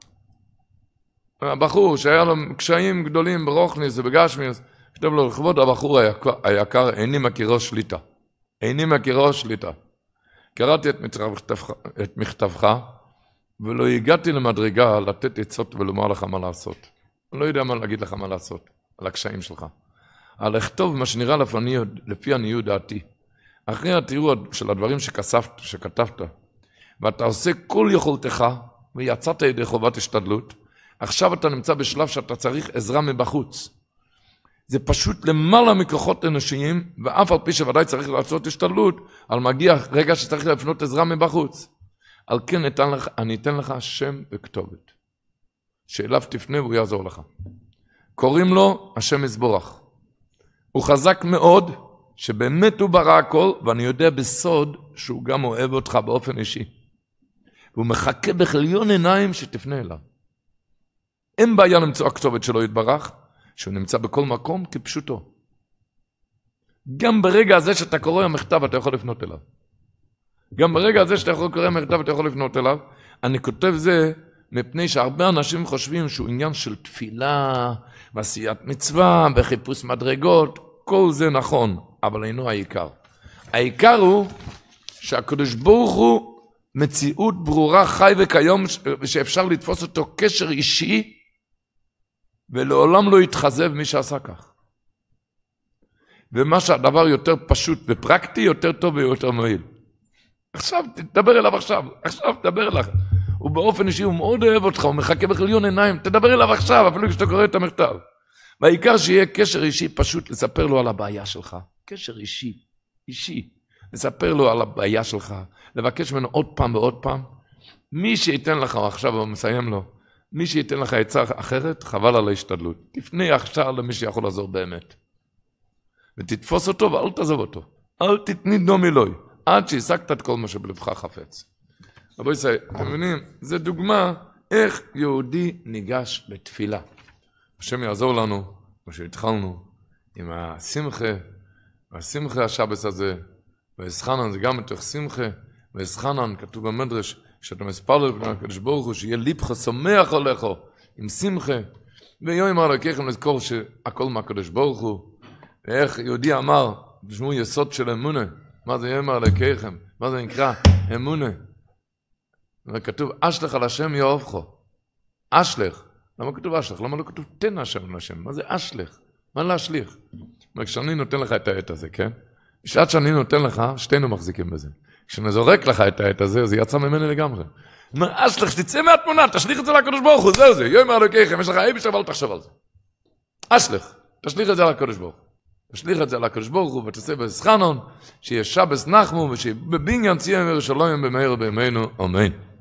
הבחור שהיה לו קשיים גדולים ברוכניס ובגשמיוס, כותב לו לכבוד הבחור היקר, היקר איני מכירו שליטה. איני מכירו שליטה. קראתי את מכתבך, את מכתבך ולא הגעתי למדרגה לתת עצות ולומר לך מה לעשות. אני לא יודע מה להגיד לך מה לעשות, על הקשיים שלך. על לכתוב מה שנראה לפני, לפי עניות דעתי. אחרי התיאור של הדברים שכספת, שכתבת, ואתה עושה כל יכולתך, ויצאת ידי חובת השתדלות, עכשיו אתה נמצא בשלב שאתה צריך עזרה מבחוץ. זה פשוט למעלה מכוחות אנושיים, ואף על פי שוודאי צריך לעשות השתדלות, על מגיע רגע שצריך לפנות עזרה מבחוץ. על כן אתן לך, אני אתן לך שם וכתובת, שאליו תפנה והוא יעזור לך. קוראים לו השם יסבורך. הוא חזק מאוד, שבאמת הוא ברא הכל, ואני יודע בסוד שהוא גם אוהב אותך באופן אישי. והוא מחכה בכליון עיניים שתפנה אליו. אין בעיה למצוא הכתובת שלו יתברך, שהוא נמצא בכל מקום כפשוטו. גם ברגע הזה שאתה קורא המכתב, אתה יכול לפנות אליו. גם ברגע הזה שאתה יכול לקרוא המכתב, אתה יכול לפנות אליו. אני כותב זה מפני שהרבה אנשים חושבים שהוא עניין של תפילה, ועשיית מצווה, וחיפוש מדרגות. כל זה נכון, אבל אינו העיקר. העיקר הוא שהקדוש ברוך הוא מציאות ברורה חי וכיום, שאפשר לתפוס אותו קשר אישי, ולעולם לא יתחזב מי שעשה כך. ומה שהדבר יותר פשוט ופרקטי, יותר טוב ויותר מועיל. עכשיו, תדבר אליו עכשיו, עכשיו תדבר אליו. הוא באופן אישי, הוא מאוד אוהב אותך, הוא מחכה בכליון עיניים, תדבר אליו עכשיו, אפילו כשאתה קורא את המכתב. והעיקר שיהיה קשר אישי פשוט לספר לו על הבעיה שלך. קשר אישי, אישי. לספר לו על הבעיה שלך, לבקש ממנו עוד פעם ועוד פעם. מי שייתן לך, עכשיו הוא מסיים לו, מי שייתן לך עצה אחרת, חבל על ההשתדלות. תפנה עכשיו למי שיכול לעזור באמת. ותתפוס אותו ואל תעזוב אותו. אל תתני דום אלוהי, עד שהשגת את כל מה שבלבך חפץ. רבו ישראל, אתם מבינים? זו דוגמה איך יהודי ניגש לתפילה. השם יעזור לנו, כמו שהתחלנו, עם השמחה, והשמחה השבס הזה, והסחנן זה גם מתוך שמחה, והסחנן כתוב במדרש, שאתה מספר לפני הקדוש ברוך הוא, שיהיה ליבך שמח עליך, עם שמחה, ויום אלוקיכם לזכור שהכל מהקדוש ברוך הוא, ואיך יהודי אמר, תשמעו יסוד של אמונה, מה זה יום אלוקיכם, מה זה נקרא אמונה, וכתוב אשלך על השם יאהבך, אשלך, למה כתוב אשלך? למה לא כתוב תן השם על השם? מה זה אשלך? מה להשליך? כשאני נותן לך את העת הזה, כן? בשעת שאני נותן לך, שתינו מחזיקים בזה. כשאני זורק לך את העת הזה, זה יצא ממני לגמרי. אומר, אשלך, תצא מהתמונה, תשליך את זה לקדוש ברוך הוא, זהו זה, יום אלוקיכם, יש לך אי בשביל, אבל תחשוב על זה. אשלך, תשליך את זה לקדוש ברוך הוא. תשליך את זה לקדוש ברוך הוא, ותעשה בסחנון, שיהיה שבס נחמו, ושיהיה בבניין ציון וירושלים במהרה בימינו, אמן.